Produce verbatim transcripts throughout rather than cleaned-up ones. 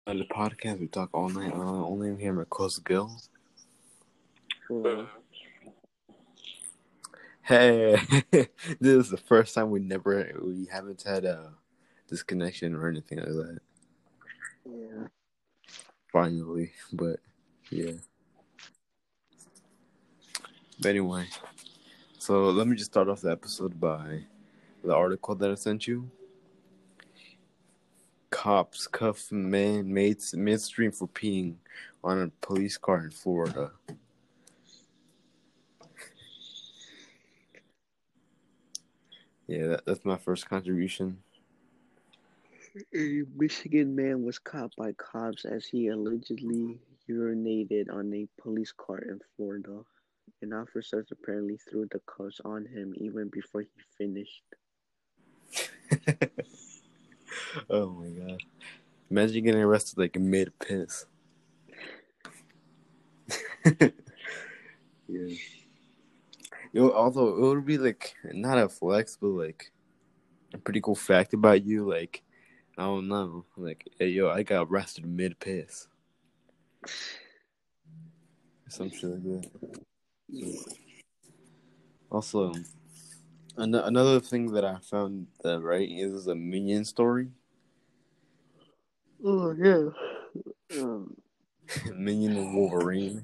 Uh, the podcast we talk all night. Uh, only here with Close Gill. Mm. Hey, this is the first time we never we haven't had a disconnection or anything like that. Yeah. Finally, but yeah. But anyway, so let me just start off the episode by the article that I sent you. Cops cuff man made midstream for peeing on a police car in Florida. Yeah, that, that's my first contribution. A Michigan man was caught by cops as he allegedly urinated on a police car in Florida. And officers apparently threw the cuffs on him even before he finished. Oh my god. Imagine getting arrested like mid piss. Yeah. Yo, although it would be like not a flex, but like a pretty cool fact about you. Like, I don't know. Like, hey, yo, I got arrested mid piss. Some shit like that. Also, an- another thing that I found that right is a Minion story. Oh, yeah. Um, Minion and Wolverine.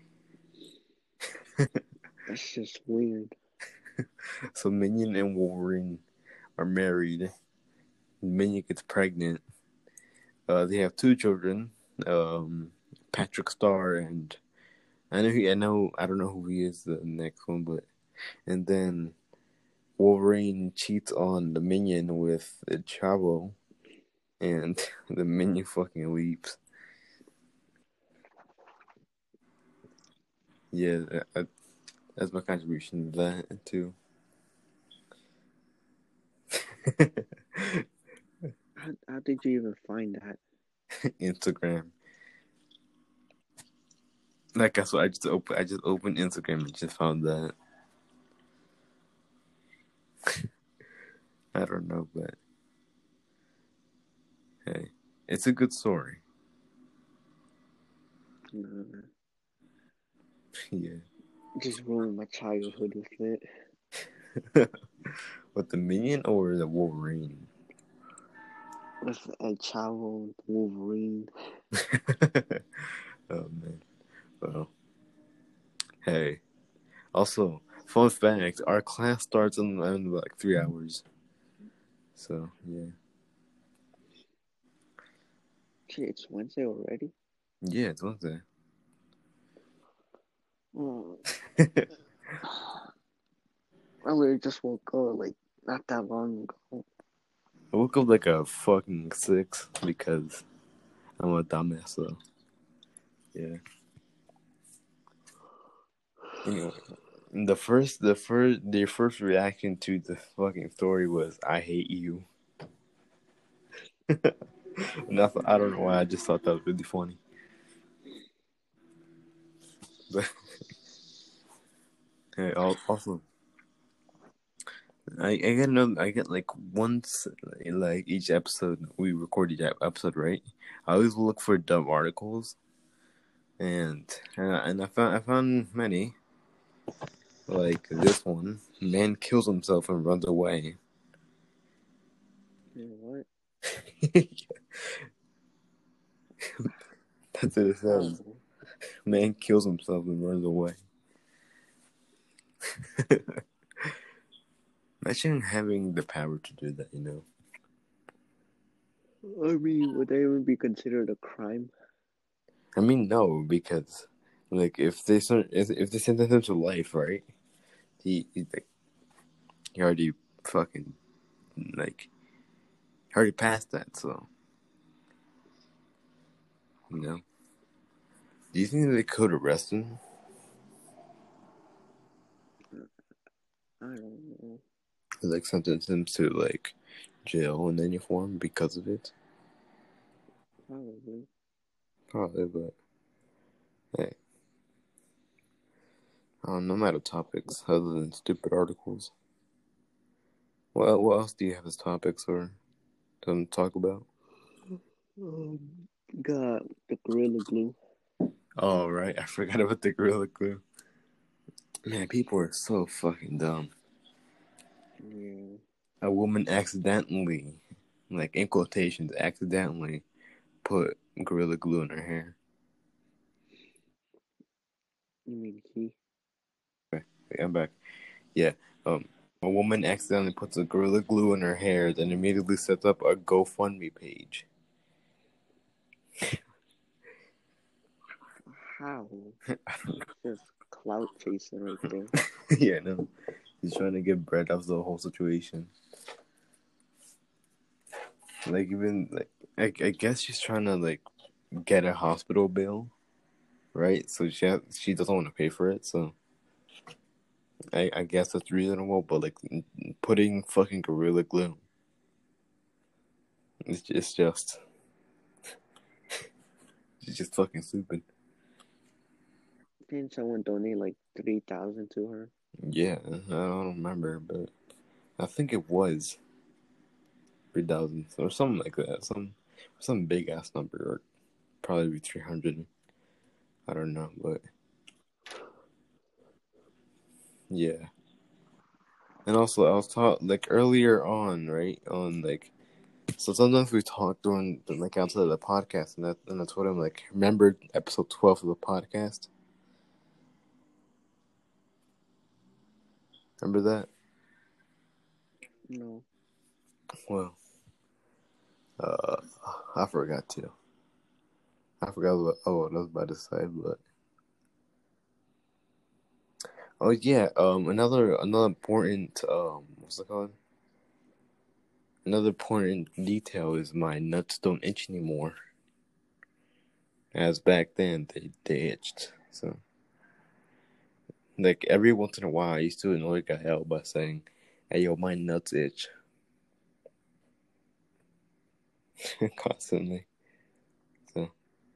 that's just weird. So Minion and Wolverine are married. Minion gets pregnant. Uh, they have two children. Um, Patrick Star and I know he. I know. I don't know who he is. The next one, but and then Wolverine cheats on the Minion with Chavo, and the Minion fucking leaps. Yeah, that, that's my contribution to that too. How, how did you even find that? Instagram. Like that's what I just open. I just opened Instagram and just found that. I don't know, but hey, it's a good story. Uh, Yeah. just ruined my childhood with it. With the Minion or the Wolverine? With a Chavo, Wolverine. Oh man. Well, hey. Also, fun fact: our class starts in, in like three hours. So yeah. Shit, it's Wednesday already? Yeah, it's Wednesday. Mm. I literally just woke up like not that long ago. I woke up like a fucking six because I'm a dumbass. So yeah. Anyway, the first, the first, their first reaction to the fucking story was, "I hate you." Nothing. I don't know why. I just thought that was really funny. But hey, also, I I get no, I get like once, like each episode we record each episode, right? I always look for dumb articles, and and I, and I found I found many. Like this one, man kills himself and runs away. You know what? That's what it says. Oh, Man kills himself and runs away. Imagine having the power to do that, you know. I mean, would that even be considered a crime? I mean, no, because like if they sent if, if they sentence him to life, right? He he, like, he already fucking like he already passed that, so you know. Do you think they could arrest him? I don't know. Like sentence him to like jail in any form because of it? Probably. Probably, but hey, um, no matter topics other than stupid articles. What what else do you have as topics or to talk about? Um, Got the Gorilla Glue. Oh, right. I forgot about the Gorilla Glue. Man, people are so fucking dumb. Yeah. A woman accidentally, like in quotations, accidentally put Gorilla Glue in her hair. You mean he? Okay, wait, I'm back. Yeah. Um, a woman accidentally puts a Gorilla Glue in her hair, then immediately sets up a GoFundMe page. How? Just clout chasing right there. Yeah, no. He's trying to get bread out of the whole situation. Like, even, like, I, I guess she's trying to, like, get a hospital bill, right? So she has, she doesn't want to pay for it, so I, I guess that's reasonable, but, like, putting fucking Gorilla Glue, it's just, it's just, it's just fucking stupid. Didn't someone donate like three thousand to her? Yeah, I don't remember, but I think it was three thousand or something like that. Some some big ass number, or probably three hundred. I don't know, but yeah. And also, I was taught like earlier on, right? On like, so sometimes we talk during like outside of the podcast, and that and I told him like, remember episode twelve of the podcast? Remember that? No. Well, uh, I forgot to. I forgot what, oh, what I was about to say, but oh yeah, um, another another important um, what's it called? Another important detail is my nuts don't itch anymore. As back then they they itched. So like every once in a while, I used to annoy Gael by saying, "Hey yo, my nuts itch," constantly. So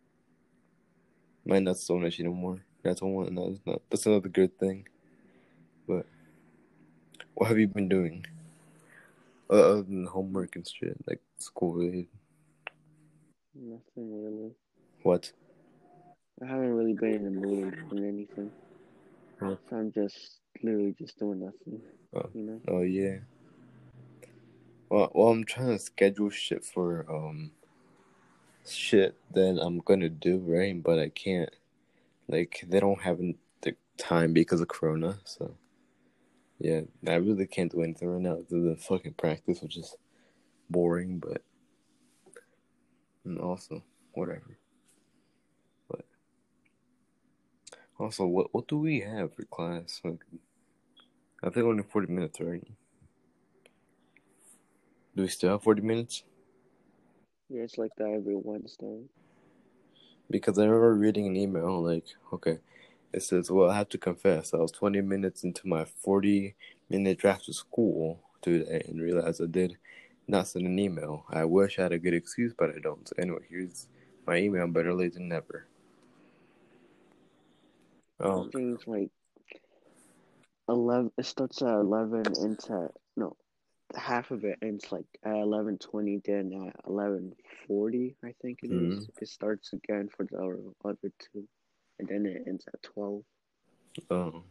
my nuts don't itch anymore. That's one. That's not. That's another good thing. But what have you been doing other than homework and shit, like school related? Nothing really. What? I haven't really been in the mood of doing anything. Huh? So I'm just literally just doing nothing. Oh, You know? oh yeah. Well, well, I'm trying to schedule shit for um shit that I'm gonna do, right? But I can't. Like they don't have the time because of Corona, so yeah, I really can't do anything right now other than fucking practice, which is boring, but and also whatever. But also, what what do we have for class? Like, I think only forty minutes, right? Do we still have forty minutes? Yeah, it's like that every Wednesday. Because I remember reading an email like, okay, it says, well, I have to confess, I was twenty minutes into my forty minute draft of school today and realized I did not send an email. I wish I had a good excuse, but I don't. So anyway, here's my email. Better late than never. Oh, Things like eleven. It starts at eleven. Ends at no. Half of it ends like at eleven twenty. Then at eleven forty, I think it hmm. is. It starts again for the other two, and then it ends at twelve. Oh,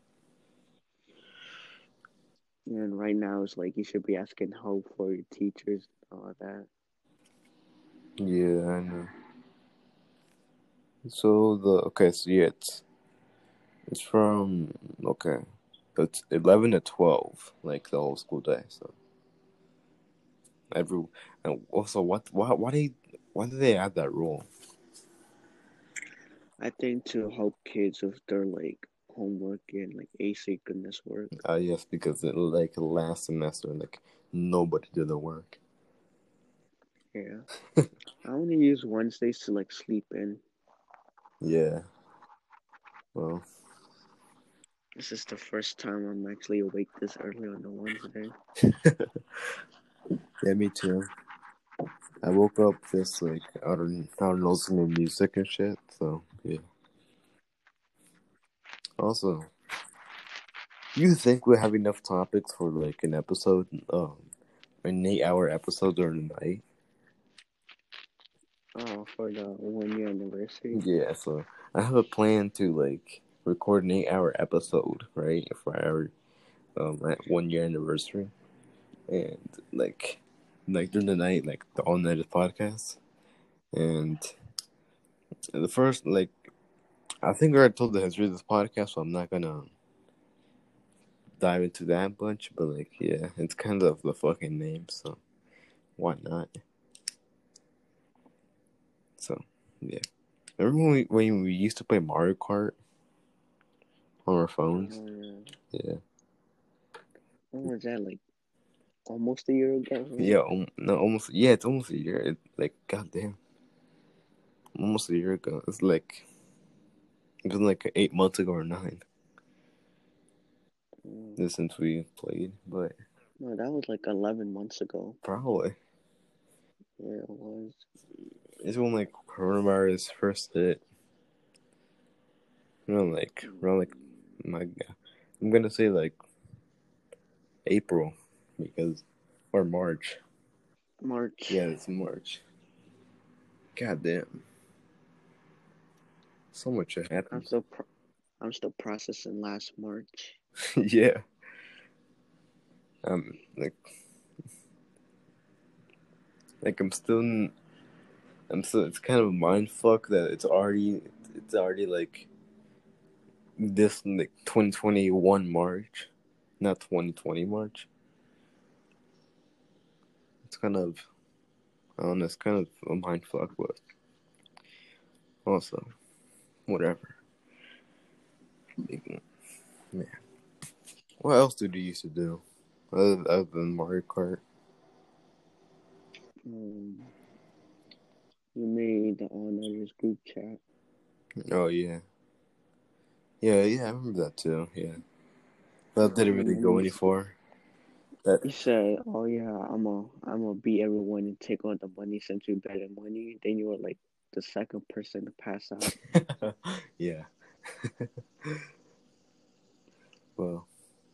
And right now it's like you should be asking help for your teachers and all that. yeah, I know. So the okay, so yeah, it's it's from okay, it's eleven to twelve, like the whole school day. So every and also what why why they why did they add that rule? I think to help kids with their like homework and like asynchronous work. Uh, yes, because it, like last semester, like nobody did the work. Yeah. I only use Wednesdays to like sleep in. Yeah. Well, This is the first time I'm actually awake this early on a Wednesday. yeah, me too. I woke up just like I don't, I don't know, listening to music and shit. So yeah. Also, you think we have enough topics for like an episode, um, an eight-hour episode during the night? Oh, for the one year anniversary. Yeah, so I have a plan to like record an eight hour episode, right, for our um one year anniversary, and like like during the night, like the all night podcast, and the first like I think I already told the history of this podcast, so I'm not gonna dive into that much, but like yeah, it's kind of the fucking name, so why not? So yeah, remember when we when we used to play Mario Kart on our phones? Oh, yeah. Yeah. When was that? Like almost a year ago, right? Yeah, um, no, almost. Yeah, it's almost a year. It, like, goddamn, almost a year ago. It's like it was like eight months ago or nine Mm. since we played, but No, that was like eleven months ago. probably Yeah, it was. it's when like coronavirus first hit. You know, like around like my, I'm gonna say like April because or March. March. Yeah, it's March. Goddamn, so much had I'm happened. still pro- I'm still processing last March. Yeah, um, like like I'm still. In, I'm so it's kind of a mind fuck that it's already it's already like this like twenty twenty-one March, not twenty twenty March. It's kind of I don't know. It's kind of a mind fuck, but also whatever. Yeah. What else did you used to do other, other than Mario Kart? Um, we made the All Nighters group chat. Oh yeah, yeah, yeah. I remember that too. Yeah, that didn't And really then go you any far. That you said, "Oh yeah, I'm a I'm gonna beat everyone and take all the money since we better money." Then you were like the second person to pass out. yeah. Well,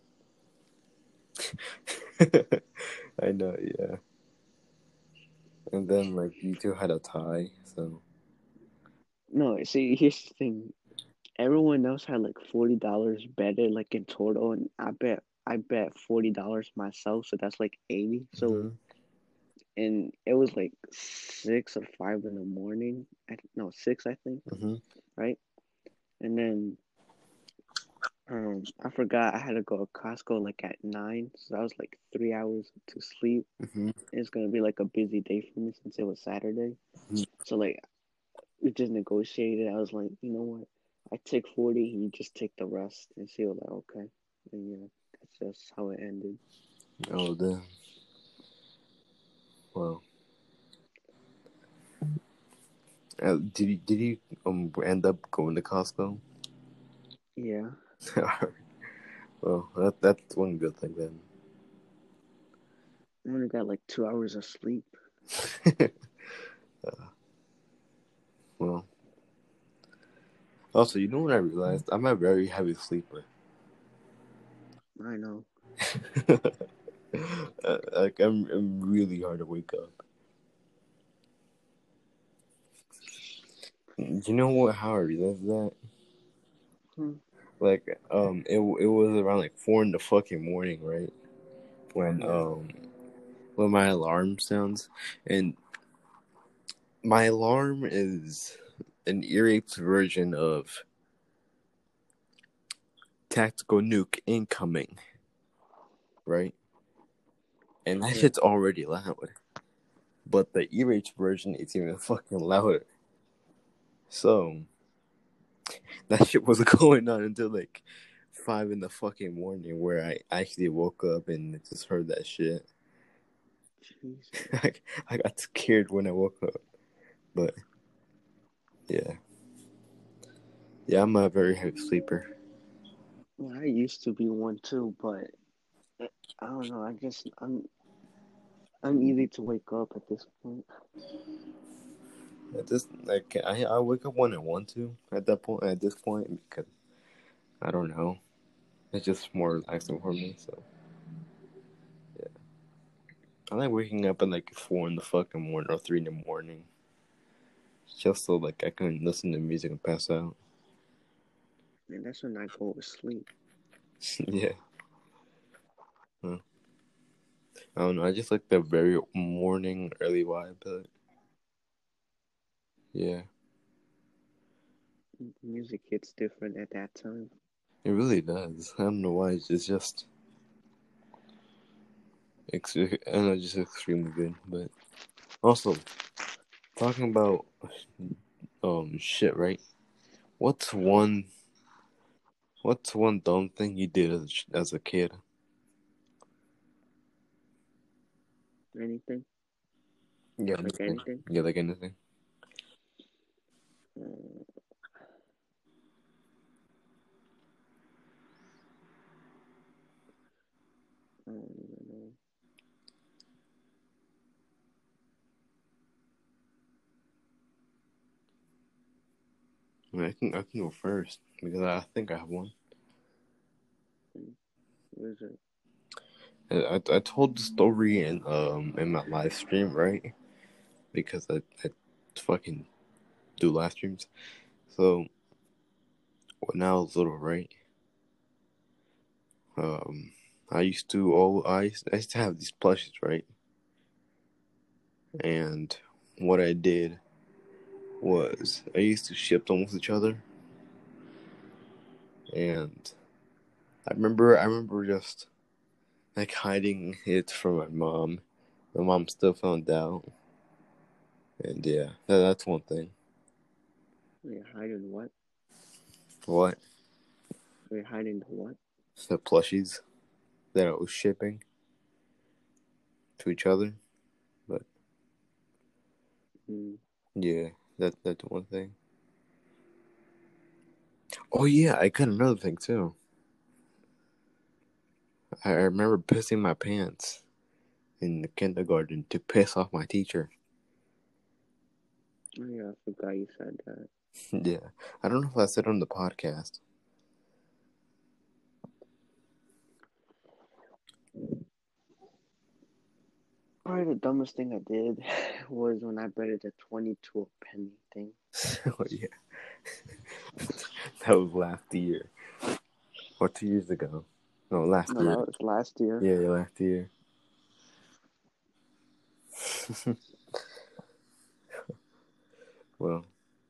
I know. Yeah. And then like you two had a tie, so No, see, here's the thing. Everyone else had like forty dollars better, like in total, and I bet I bet forty dollars myself, so that's like eighty. So, mm-hmm. and it was like six or five in the morning. I, no, six, I think, Mm-hmm. right? And then um, I forgot I had to go to Costco like at nine, so that was like three hours to sleep. Mm-hmm. It's gonna be like a busy day for me since it was Saturday. So like we just negotiated. I was like, you know what? I take forty, you just take the rest. And she was like, okay. And yeah, that's just how it ended. Oh damn. Well, uh, did you did you um end up going to Costco? Yeah. Well, that that's one good thing then. I only got like two hours of sleep. uh, well, also, you know what I realized? I'm a very heavy sleeper. I know. uh, like I'm, I'm really hard to wake up. You know what? How I realized that? Hmm. Like, um, it it was around like four in the fucking morning, right? When Yeah. um when my alarm sounds, and my alarm is an ear-aped version of tactical nuke incoming, right? And that Yeah. shit's already loud, but the ear-aped version is even fucking louder. So that shit was going on until like five in the fucking morning, where I actually woke up and just heard that shit. Jesus. I, I got scared when I woke up, but yeah, yeah, I'm a very heavy sleeper. Yeah, I used to be one too, but I don't know. I just I'm I'm easy to wake up at this point. At this, like, I I wake up when I want to. At that point, at this point, because I don't know, it's just more relaxing for me. So I like waking up at like four in the fucking morning or three in the morning. just so like I can listen to music and pass out. And that's when I go to sleep. Yeah. Huh. I don't know. I just like the very morning, early vibe. But yeah, Music hits different at that time. it really does. I don't know why. It's just, just ex- I don't know, just extremely good. But also talking about um shit, right? What's one What's one dumb thing you did as as a kid? Anything? Yeah, Like anything. anything? Yeah, like anything. Uh, I don't even know. I mean, I can I can go first because I think I have one. What is it? I, I, I told the story in um in my live stream, right? Because I, I fucking do live streams. So when I was little, right? Um, I used to all I used, I used to have these plushies, right? And what I did was I used to ship them with each other, and I remember I remember just like hiding it from my mom. My mom still found out, and yeah, that, that's one thing. You're hiding what? What? You're hiding the what? The plushies that I was shipping to each other, but Mm. yeah, that that's one thing. Oh yeah, I got another thing too. I, I remember pissing my pants in the kindergarten to piss off my teacher. Oh yeah, I forgot you said that. Yeah, I don't know if I said it on the podcast. Probably the dumbest thing I did was when I betted a twenty to a penny thing. Oh yeah, that was last year or two years ago. No, last No, year. that was last year. Yeah, yeah, last year. Well,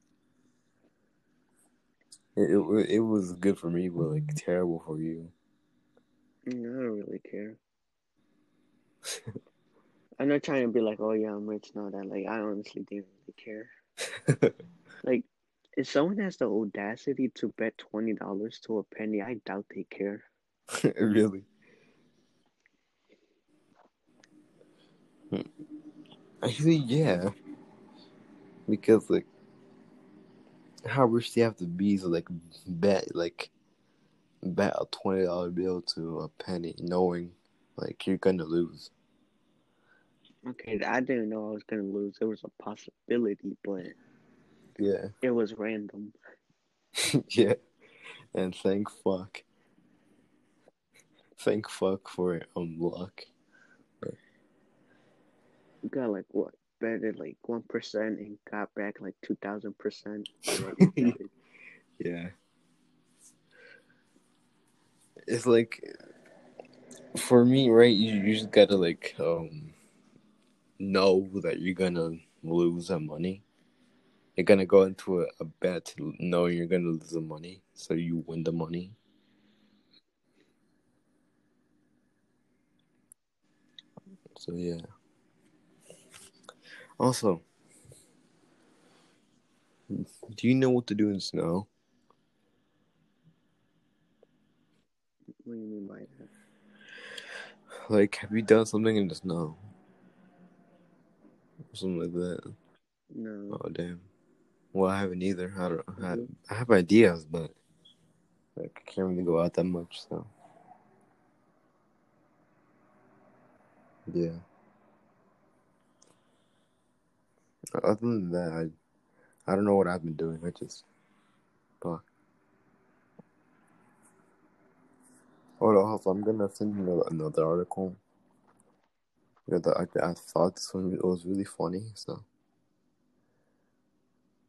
it, it it was good for me, but like terrible for you. Mm, I don't really care. I'm not trying to be like, oh yeah, I'm rich now. That like, I honestly didn't really care. Like, if someone has the audacity to bet twenty dollars to a penny, I doubt they care. Really? Actually, yeah. Because like, how rich do you have to be to like bet like bet a twenty dollar bill to a penny, knowing like you're gonna lose? Okay, I didn't know I was gonna lose. There was a possibility, but Yeah, it was random. yeah. And thank fuck, thank fuck for it. Um, luck. You got like what? Betted like one percent and got back like two thousand percent for what you betted. Yeah, it's like for me, right? You, you just gotta like um know that you're gonna lose that money. You're gonna go into a, a bet knowing you're gonna lose the money, so you win the money. So yeah. Also, do you know what to do in snow? What do you mean by that? Like, have you done something in the snow? Or something like that. No. Oh damn. Well, I haven't either. I don't. I, You? I have ideas, but like I can't really go out that much. So yeah. Other than that, I I don't know what I've been doing. I just fuck. Hold on, hold on. I'm gonna send you another, another article. Yeah, that I, I thought this one was really funny. So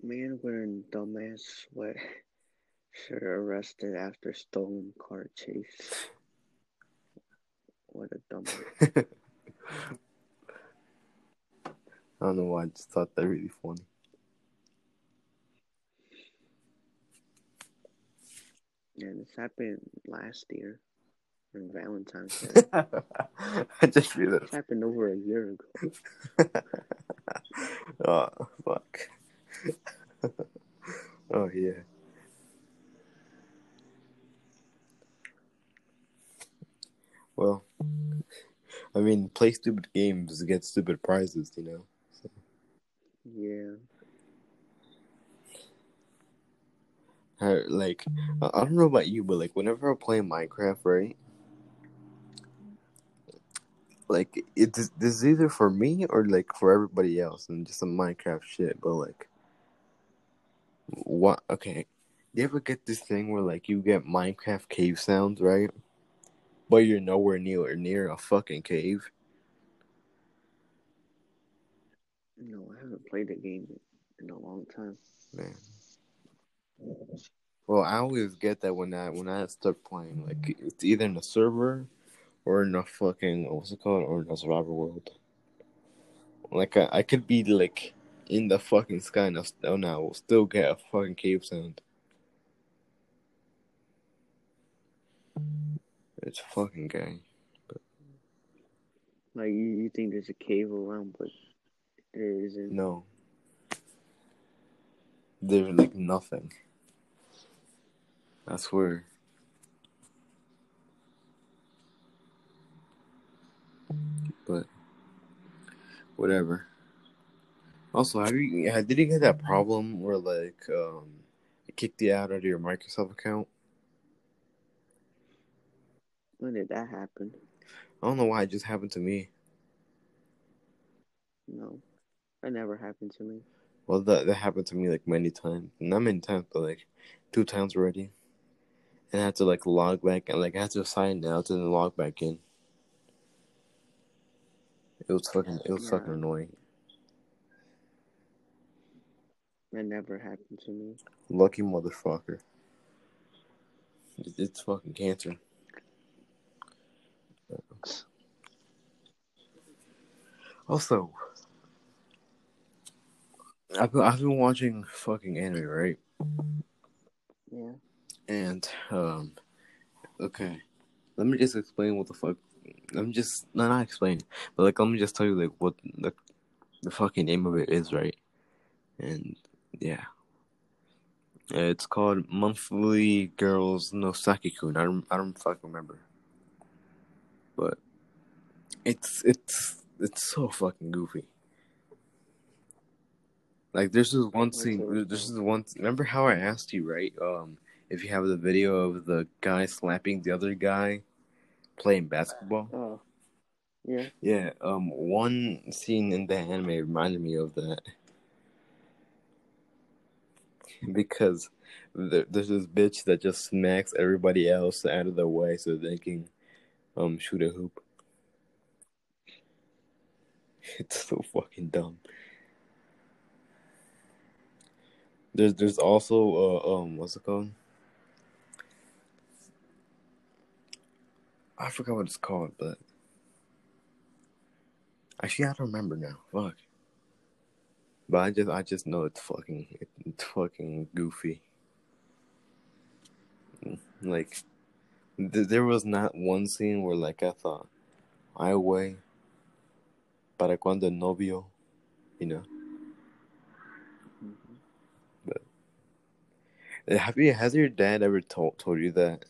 Man wearing dumbass sweat shirt arrested after stolen car chase. What a dumbass. I don't know why, I just thought that really funny. And this happened last year on Valentine's Day. I just realized. This happened over a year ago. Oh, fuck. Oh, yeah. Well, I mean, play stupid games, get stupid prizes, you know? So. Yeah. I, like, I I don't know about you, but, like, whenever I play Minecraft, right? Like, it's this is either for me or, like, for everybody else and just some Minecraft shit, but, like, what? Okay. You ever get this thing where, like, you get Minecraft cave sounds, right? But you're nowhere near near a fucking cave? No, I haven't played the game in a long time. Man. Well, I always get that when I when I start playing. Like, it's either in a server or in a fucking, what's it called? Or in a survival world. Like, I, I could be, like, in the fucking sky and I'll, still, and I will still get a fucking cave sound. It's fucking gay. Like, you, you think there's a cave around, but there isn't. No. There's, like, nothing. I swear. But, whatever. Also, have you, did you get that problem where, like, um, it kicked you out of your Microsoft account? When did that happen? I don't know why it just happened to me. No, that never happened to me. Well, that, that happened to me, like, many times. Not many times, but, like, two times already. And I had to, like, log back, and, like, I had to sign out and then log back in. It was fucking, it was Yeah, fucking annoying. that never happened to me. Lucky motherfucker. It's fucking cancer. Also, I've been, I've been watching fucking anime, right? Yeah. And, um, okay. Let me just explain what the fuck. Let me just, no, not explain, but, like, let me just tell you, like, what the, the fucking name of it is, right? And, yeah. It's called Monthly Girls no Saki-kun. I don't, I don't fucking remember. But it's it's it's so fucking goofy. Like, there's this one What's scene. it There's about? this one. Remember how I asked you, right? Um, if you have the video of the guy slapping the other guy playing basketball. Oh, yeah. Yeah. Um, one scene in the anime reminded me of that because there, there's this bitch that just smacks everybody else out of the way so they can um shoot a hoop. It's so fucking dumb. There's there's also uh um what's it called? I forgot what it's called, but actually I don't remember now. Fuck. But I just I just know it's fucking it's fucking goofy. Like, th- there was not one scene where, like, I thought, "Ay way, para cuando el novio," you know. Mm-hmm. But have you has your dad ever told told you that?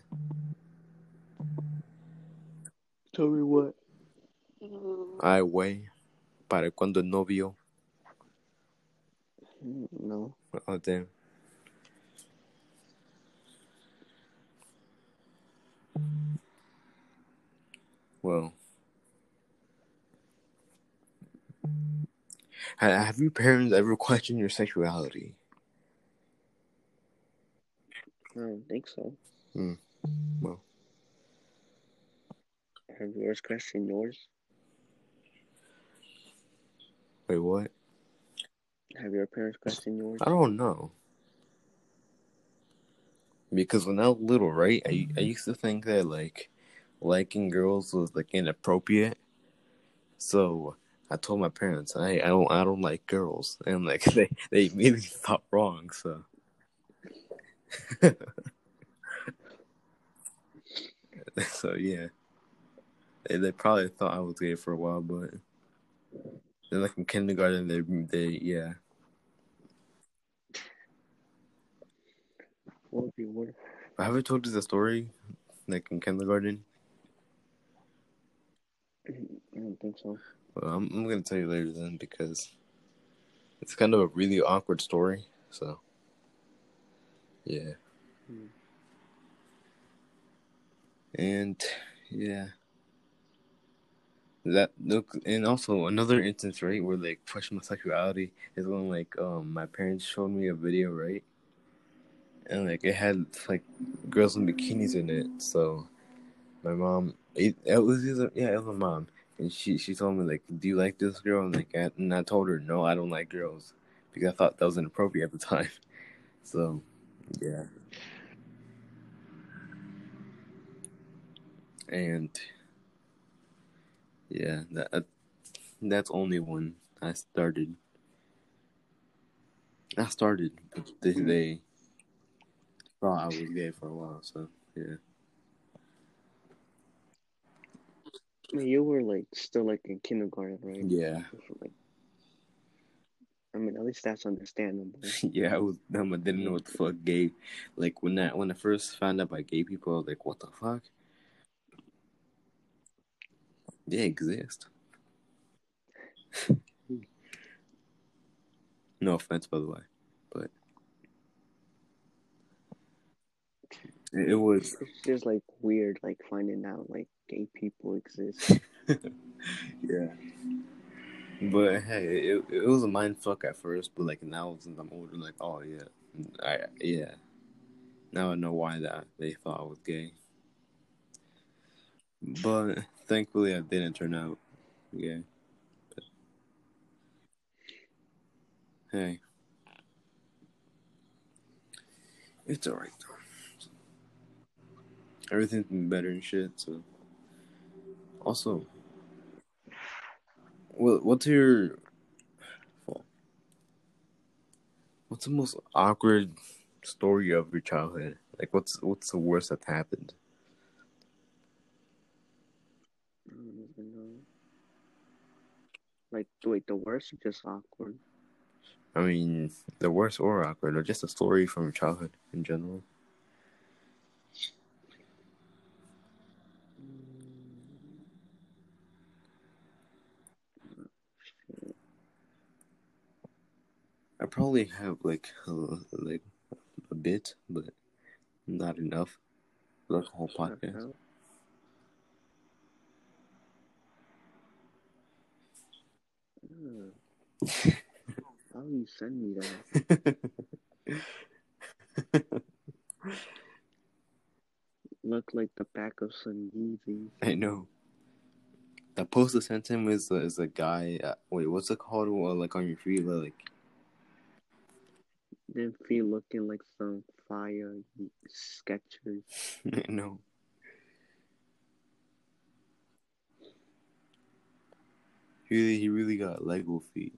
Tell me what? "Ay way, para cuando el novio." No. Oh damn. Well, have your parents ever questioned your sexuality? I don't think so. Hmm. Well, Have yours questioned yours? wait, what? Have your parents questioned yours? I don't know. Because when I was little, right, I, I used to think that, like, liking girls was, like, inappropriate. So I told my parents, I, I don't I don't like girls. And, like, they, they immediately thought wrong, so. So, yeah. They, they probably thought I was gay for a while, but then, like, in kindergarten, they, they yeah. What would be what? I haven't told you the story, like, in kindergarten. I don't think so. Well, I'm, I'm going to tell you later then, because it's kind of a really awkward story, so. Yeah. Hmm. And, yeah. That look, and also another instance, right, where like push my sexuality is when like um my parents showed me a video, right, and like it had like girls in bikinis in it. So my mom, it, it was either, yeah, it was my mom, and she she told me like, do you like this girl? And like, I, and I told her no, I don't like girls because I thought that was inappropriate at the time. So yeah, and yeah, that that's only when I started. I started, but they they thought I was gay for a while, so yeah. I mean, you were like still like in kindergarten, right? Yeah. Like, I mean, at least that's understandable. Yeah, I was dumb. I didn't know what the fuck gay. Like when I when I first found out about gay people, I was like, what the fuck? They exist. No offense, by the way, but it, it was. It's just like weird, like finding out like gay people exist. Yeah. But hey, it it was a mind fuck at first, but like now since I'm older, like oh yeah, I yeah. Now I know why that they thought I was gay. But thankfully, I didn't turn out gay. But, hey, it's alright though. Everything's been better and shit. So also, what what's your what's the most awkward story of your childhood? Like, what's what's the worst that's happened? I don't even know. Like, wait, the worst or just awkward? I mean, the worst or awkward, or just a story from your childhood in general. I probably have like a, like a bit, but not enough for like a whole podcast. Uh, how you send me that? Look like the back of some Yeezys. I know. The post I sent him is uh, is a guy. Uh, wait, what's it called? Well, like on your feet, like Then feel looking like some fire Skechers. I know. He really, he really got Lego feet.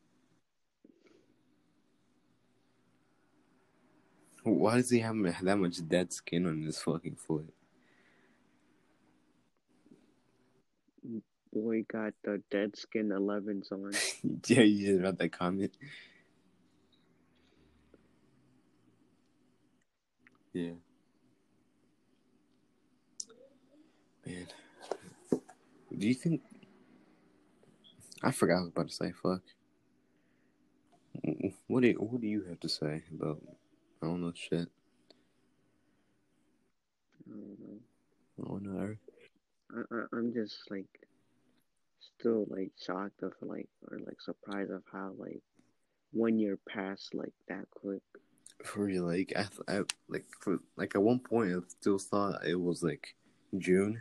Why does he have that much dead skin on his fucking foot? Boy got the dead skin elevens on. Yeah, you just read that comment. Yeah. Man. Do you think... I forgot what I was about to say, fuck. What do you, what do you have to say about... I don't know shit. I don't know. Oh, no. I, I, I'm just like still like shocked of like or like surprised of how like one year passed like that quick. For real, like I, I like for like at one point I still thought it was like June.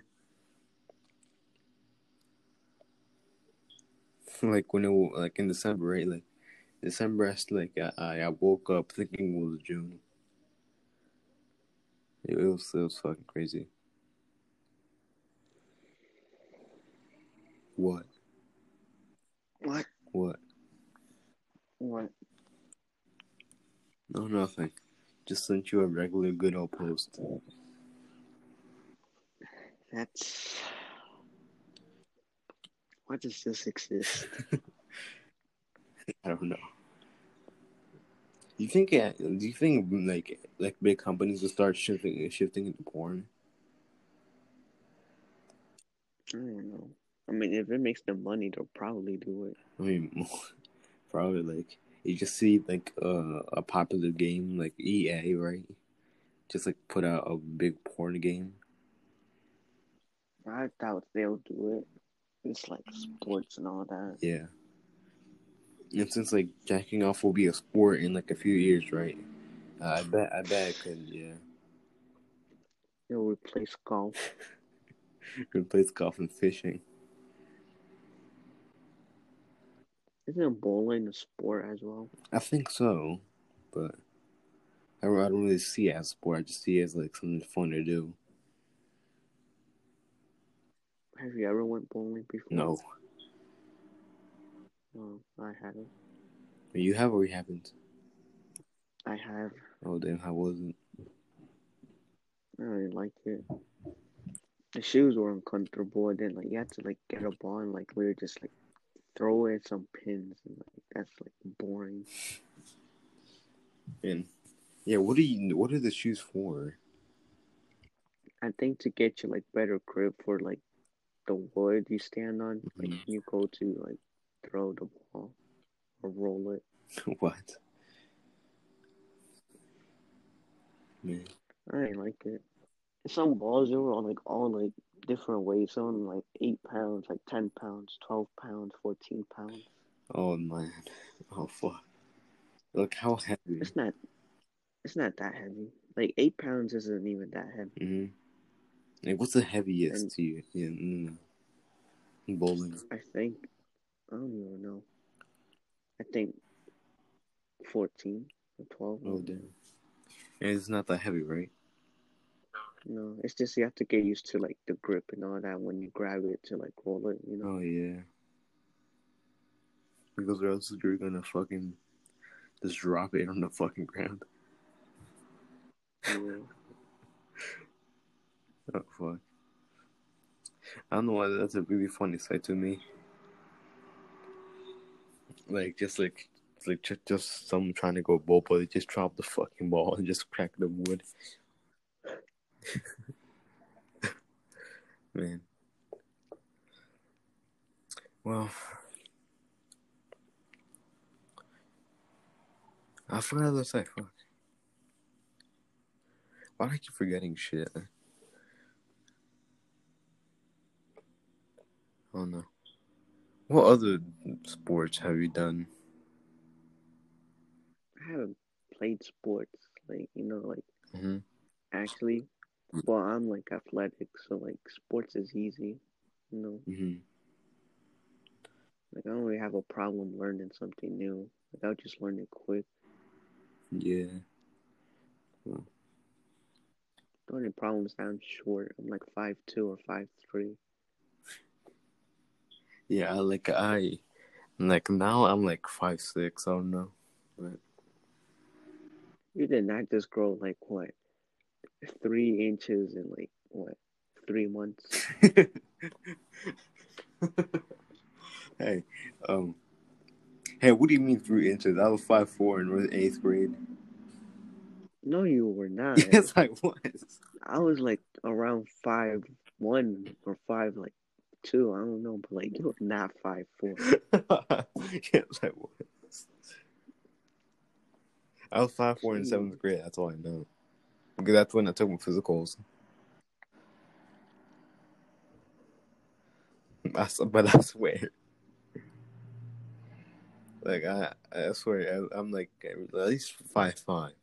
Like when it was like in December, right? Like December, I like I, I woke up thinking it was June. It was it was fucking crazy. What? What? What? What? No, nothing. Just sent you a regular good old post. That's. Why does this exist? I don't know. Do you think? Uh, do you think like like big companies will start shifting shifting into porn? I don't know. I mean, if it makes them money, they'll probably do it. I mean, probably like you just see like uh, a popular game like E A, right? Just like put out a big porn game. I doubt they'll do it. It's like sports and all that. Yeah. And since like jacking off will be a sport in like a few years, right? Uh, I bet I bet it could, yeah. It'll replace golf. Replace golf and fishing. Isn't bowling a sport as well? I think so, but I don't, I don't really see it as a sport. I just see it as like something fun to do. Have you ever went bowling before? No. No, I haven't. You have or you haven't? I have. Oh damn, how was it? I really liked it. The shoes were uncomfortable, and then like you had to like get a ball and like literally just like throw in some pins, and like that's like boring. And yeah, what do you? What are the shoes for? I think to get you like better grip for like the wood you stand on, like Mm-hmm. you go to like throw the ball or roll it. What? Man. I didn't like it. Some balls they were on like all like different weights. Some like eight pounds, like ten pounds, twelve pounds, fourteen pounds. Oh man. Oh fuck. Look how heavy. It's not. It's not that heavy. Like eight pounds isn't even that heavy. Mm-hmm. Like, what's the heaviest And to you in, in bowling? I think I don't even know. I think fourteen or twelve. Oh damn. And it's not that heavy, right? No, it's just you have to get used to like the grip and all that when you grab it to like roll it. You know. Oh yeah. Because or else you're gonna fucking just drop it on the fucking ground. Yeah. Oh fuck. I don't know why that's a really funny sight to me. Like just like like just, just someone trying to go bowl, but they just drop the fucking ball and just crack the wood. Man. Well, I forgot to say. Fuck. Why do I keep forgetting shit? Oh no. What other sports have you done? I haven't played sports like you know like Mm-hmm. actually. Well, I'm like athletic, so like sports is easy. You know, Mm-hmm. like I don't really have a problem learning something new. Like I'll just learn it quick. Yeah. Well, The only problem is that I'm short. I'm like five two or five three. yeah, like I like now I'm like five six, I don't know. But You did not just grow like what three inches in like what three months. hey, um hey, what do you mean three inches? I was five four in eighth grade. No, you were not. Yes, I was. I was like around five one or five like two. I don't know, but like you were not five four. Yes, I was. I was five four in Jeez. seventh grade. That's all I know. Because that's when I took my physicals. I, but I swear, like I, I swear, I, I'm like at least five five.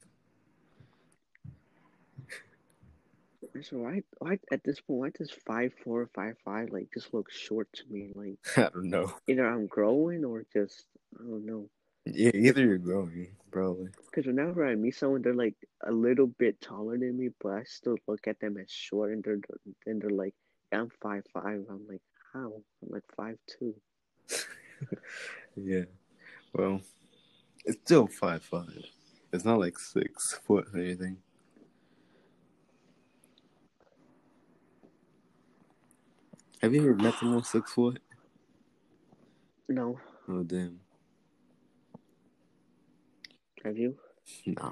So why, why at this point, why does five four, five five like just look short to me? Like I don't know. either I'm growing or just I don't know. Yeah, either you're growing, probably. Because whenever I meet someone, they're like a little bit taller than me, but I still look at them as short, and they're then they're like, yeah, I'm five five. I'm like, how? I'm like five two. Yeah. Well, it's still five five. It's not like six foot or anything. Have you ever met someone six foot? No, Oh damn. have you? Nah.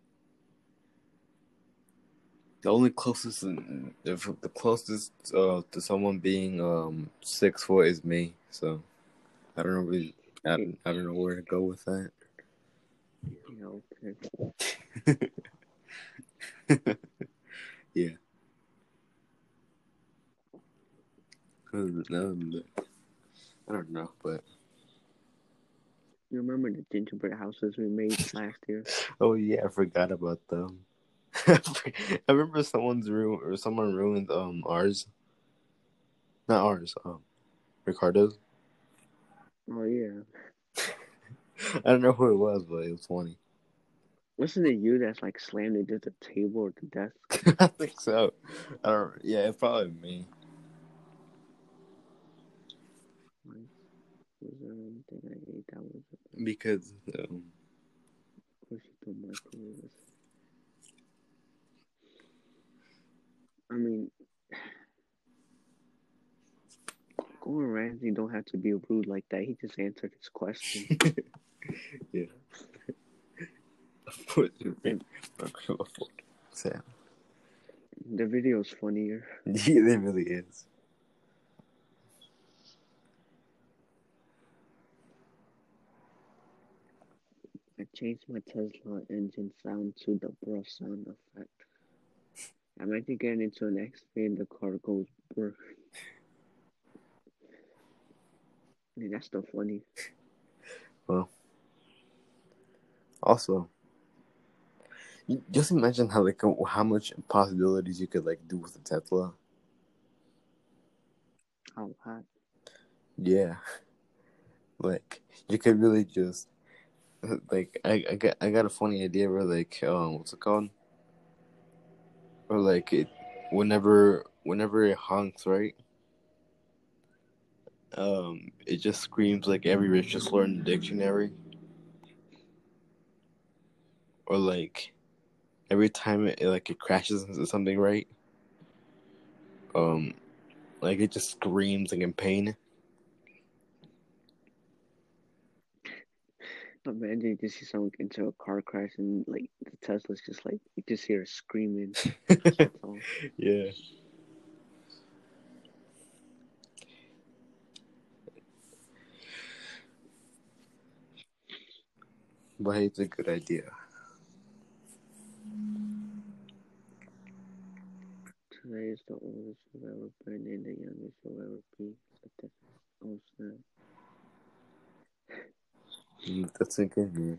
The only closest, if the closest uh, to someone being um six foot is me. So I don't know really, I Yeah, don't, I don't know where to go with that. okay. Yeah. Um, I don't know, but You remember the gingerbread houses we made last year? oh yeah, I forgot about them. I remember someone's room or someone ruined um ours, not ours, um Ricardo's. Oh yeah. I don't know who it was, but it was funny. Wasn't it you that's like slammed into the table or the desk? I think so. I don't. Yeah, it's probably me. Like, was there anything I ate that was Because um, pushed the microwave? I mean, Gordon Ramsay don't have to be rude like that. He just answered his question. yeah. Put And Sam. the video's funnier. Yeah, it really is. I changed my Tesla engine sound to the bruh sound effect. Imagine getting into an accident and the car goes brr. I mean, that's the funny. Well, also, you just imagine how like how much possibilities you could like do with a Tesla. How hot. Yeah, like you could really just like I I got I got a funny idea where like um what's it called? Or like it whenever whenever it honks, right? Um, it just screams like every racial slur in the dictionary, or like every time it, it like it crashes into something, right? Um, like it just screams like in pain. Imagine you just see someone get into a car crash and like the Tesla's just like you just hear it screaming. That's all. Yeah, but hey, it's a good idea. Today is the oldest you've ever been and the youngest you'll ever be. Oh snap. Mm, That's a good one.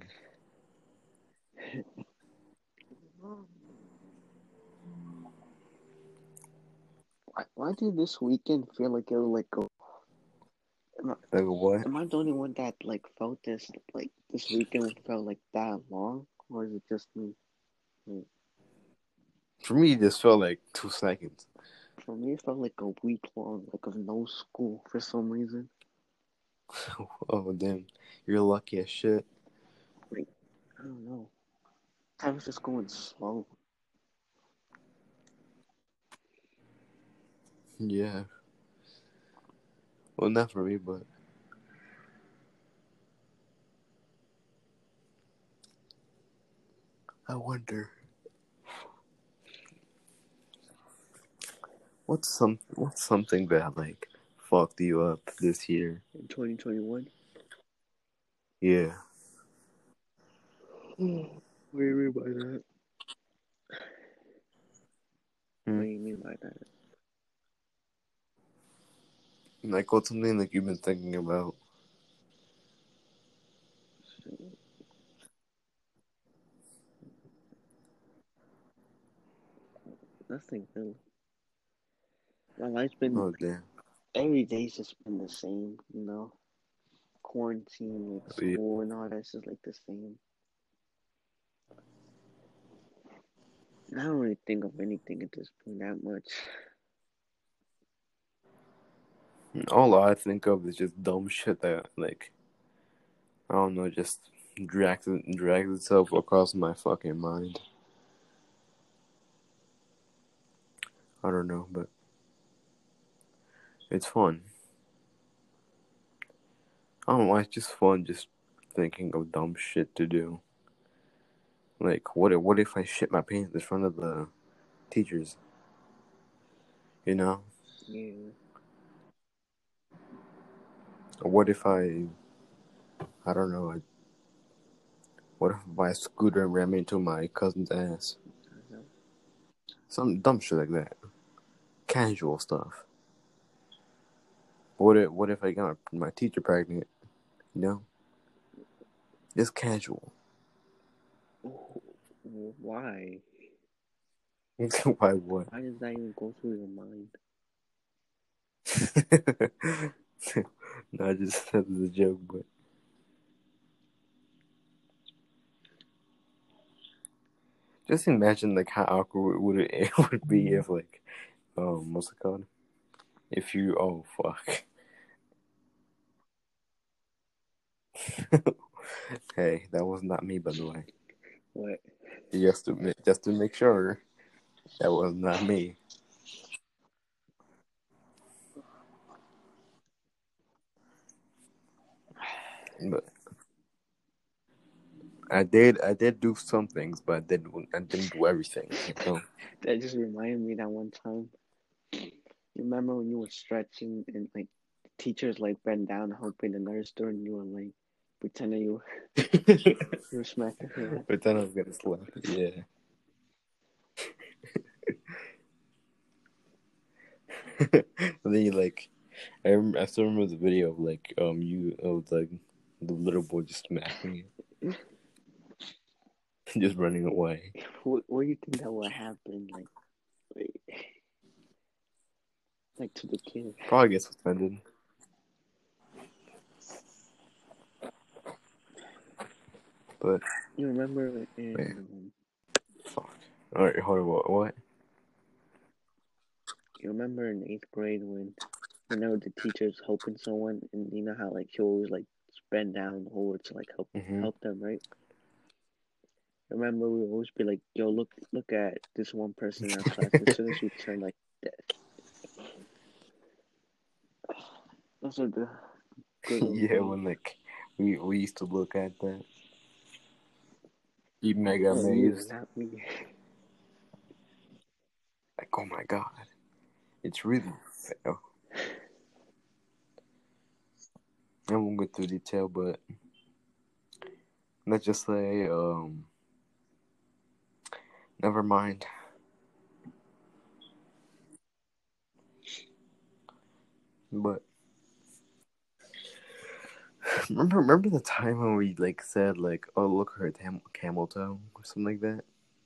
Why, why did this weekend feel like it was like a, am I, Like what? am I the only one that like felt this like this weekend felt like that long, or is it just me? Like, For me, it just felt like two seconds. for me, it felt like a week long, like of no school for some reason. Oh damn, you're lucky as shit. Like I don't know, time was just going slow. Yeah, well, not for me, but I wonder what's some what's something that like fucked you up this year. In twenty twenty-one. Yeah. What do you mean by that? Hmm. What do you mean by that? Like what's something like you've been thinking about? Nothing really. My life's been Oh damn. every day's just been the same, you know. quarantine with Yeah. school and all that's just like the same. I don't really think of anything at this point that much. All I think of is just dumb shit that, like, I don't know, just drags drags itself across my fucking mind. I don't know, but it's fun. I don't know, it's just fun just thinking of dumb shit to do. Like, what if, what if I shit my pants in front of the teachers? You know? Yeah. Or what if I, I don't know, I, what if my scooter ran into my cousin's ass? Uh-huh. Some dumb shit like that. Casual stuff. What if, what if I got my teacher pregnant? You know? Just casual. Why? Why what? Why does that even go through your mind? No, I just said it was a joke, but just imagine like how awkward would it, it would be if like um what's it called? If you oh fuck. Hey, that was not me, by the way. What? Just to just to make sure that was not me. But I did I did do some things, but I didn't I didn't do everything. You know? That just reminded me that one time. You remember when you were stretching and like the teachers like bent down helping the nurse do and you were like pretending you were, you were smacking her ass. But then I was gonna slap. Yeah. And then you like I remember, I still remember the video of like um you of like the little boy just smacking it, just running away. What, what do you think that would happen? Like, like, like to the kid? Probably gets suspended. But You remember in man, um, fuck. All right, hold on. What? What? you remember in eighth grade when whenever the teacher's helping someone and you know how like she always like bend down over to like help Mm-hmm. help them, right? Remember we would always be like, yo, look look at this one person in our class. As soon as we turn like that. Those are the good old Yeah, days. when like we we used to look at that, be mega Oh, you, amazed, not me. like oh my god, it's really fail. I won't go through detail, but let's just say um, never mind. But remember, remember the time when we like said like, "Oh, look, her tam- camel toe" or something like that.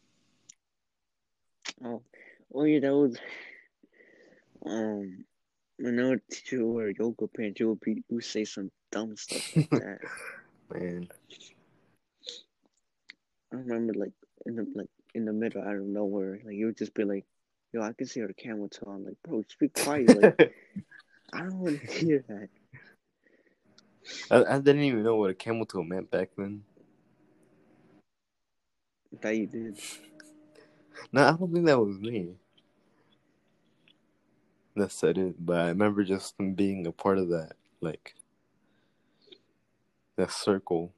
Oh, oh yeah, that was um. When I would teach you to wear yoga pants, you would be you would say some dumb stuff like that. Man, I remember like in the like in the middle out of nowhere, like you would just be like, "Yo, I can see her camel toe." I'm like, "Bro, just be quiet." Like I don't want to hear that. I, I didn't even know what a camel toe meant back then. That you did. No, I don't think that was me that said it, but I remember just being a part of that, like that circle.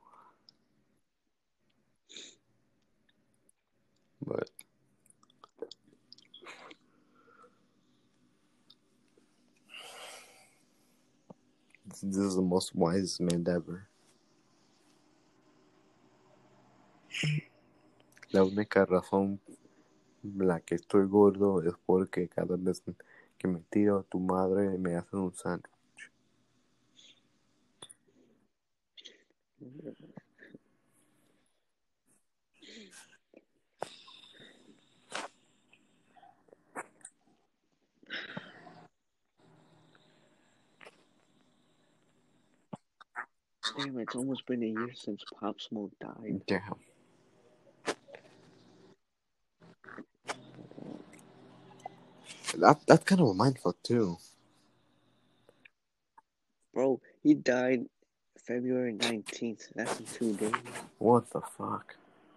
But this is the most wisest man ever. La única razón por la que estoy gordo es porque cada vez que me tiro a tu madre me hacen un sándwich. Damn, it's almost been a year since Pop Smoke died. Damn. That that's kind of a mindfuck too. Bro, he died February nineteenth. That's in two days. What the fuck?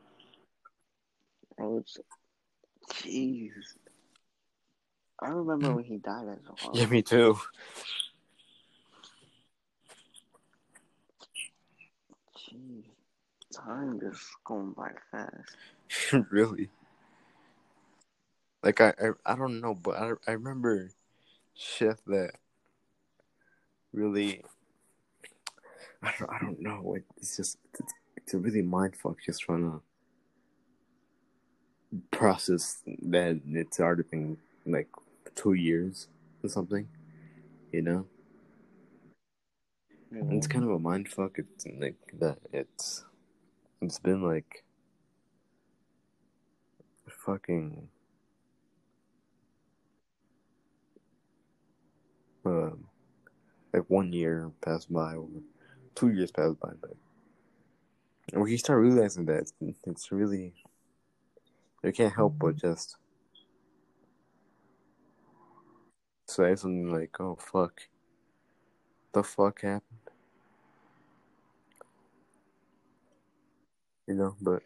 Bro, it's. Jeez. I remember when he died as well. Yeah, me too. Jeez. Time just going by fast. Really? Like I, I, I don't know, but I, I remember shit that really. I don't, I don't know. It's just it's, it's a really mindfuck just trying to process that it's already been like two years or something. You know, Yeah. it's kind of a mindfuck. It's like that. It's it's been like fucking. Um, like one year passed by, or two years passed by, but when you start realizing that, it's really you can't help but just say something like, "Oh fuck, the fuck happened," you know. But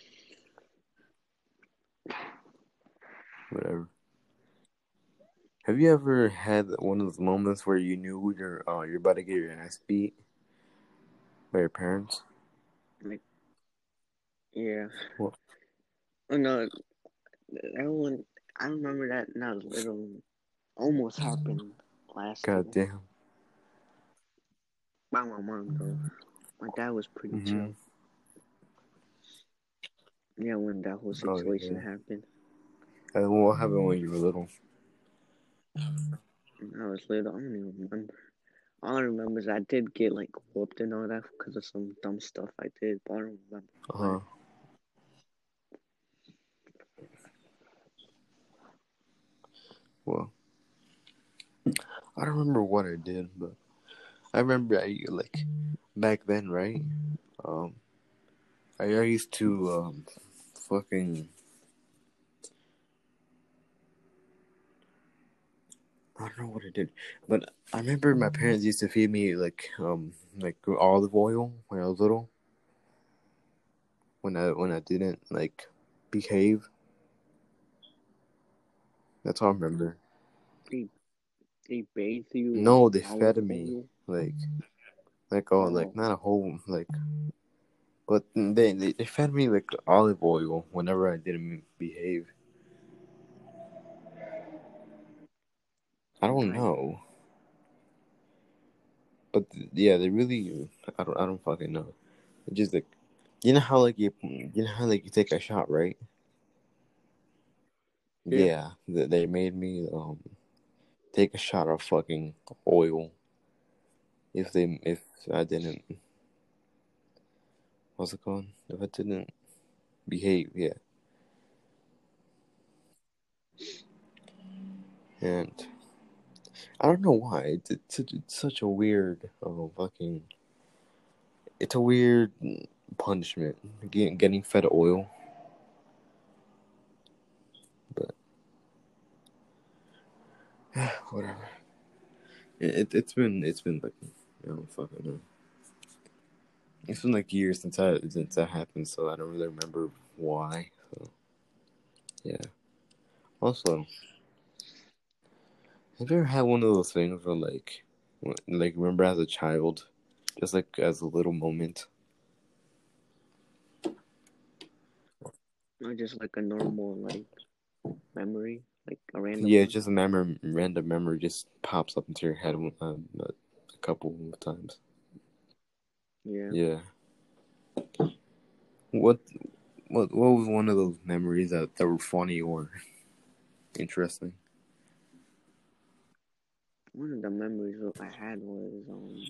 whatever. Have you ever had one of those moments where you knew you're uh, you're about to get your ass beat by your parents? Like, yeah. What? Oh, no, that one, I remember that when I was little. Almost happened last year. God damn. By my mom, though. My dad was pretty Mm-hmm. chill. Yeah, when that whole Oh situation yeah. happened. And what happened when you were little? I was little. I don't even remember. All I remember is I did get like whooped and all that because of some dumb stuff I did, but I don't remember. Uh huh. Well, I don't remember what I did, but I remember I like back then, right? Um, I, I used to um, fucking. I don't know what I did, but I remember my parents used to feed me like um like olive oil when I was little. When I when I didn't like behave, that's all I remember. They they bathed you No, in they olive fed me oil. like like oh like Oh, not a whole like, but they they, they fed me like olive oil whenever I didn't behave. I don't like know, but yeah, they really I don't I don't fucking know. It's just like you know how like you you know how like you take a shot, right? yeah. Yeah, they, they made me um take a shot of fucking oil if they if I didn't what's it called? If I didn't behave, yeah. And I don't know why. It's, it's, such, it's such a weird oh fucking it's a weird punishment getting getting fed oil. But whatever. It, it it's been it's been like I don't fucking know. It's been like years since I since that happened, so I don't really remember why. So yeah. Also, have you ever had one of those things where like, like remember as a child, just like as a little moment? Not just like a normal like memory, like a random Yeah, one. just a memory, random memory just pops up into your head um, a couple of times. Yeah. Yeah. What what what was one of those memories that, that were funny or interesting? One of the memories I had was um.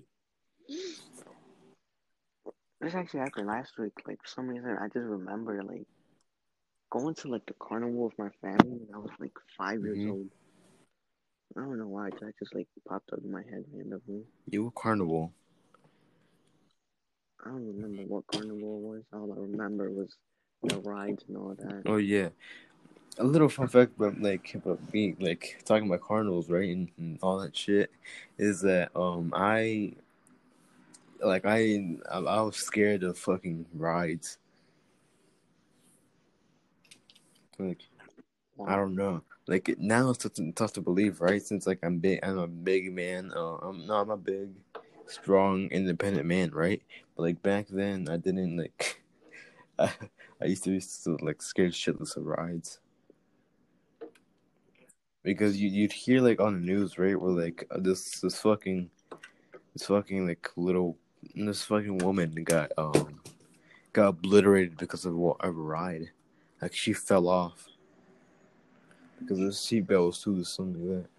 This actually happened last week. Like for some reason, I just remember like going to like the carnival with my family when I was like five years Mm-hmm. old. I don't know why that just like popped up in my head randomly. You were carnival. I don't remember what carnival it was. All I remember was the rides and all that. Oh yeah, a little fun fact about like about me like talking about carnivals, right, and, and all that shit, is that um I like I I, I was scared of fucking rides. Like I Wow. don't know. Like now it's tough to, tough to believe, right? Since like I'm big, I'm a big man. Uh, I'm no, I'm a big, strong, independent man, right? But like back then, I didn't like. I, I used to be so, like scared shitless of rides because you you'd hear like on the news, right? Where like uh, this this fucking this fucking like little this fucking woman got um got obliterated because of, a- of a ride, like she fell off because the seatbelt was too or something like that.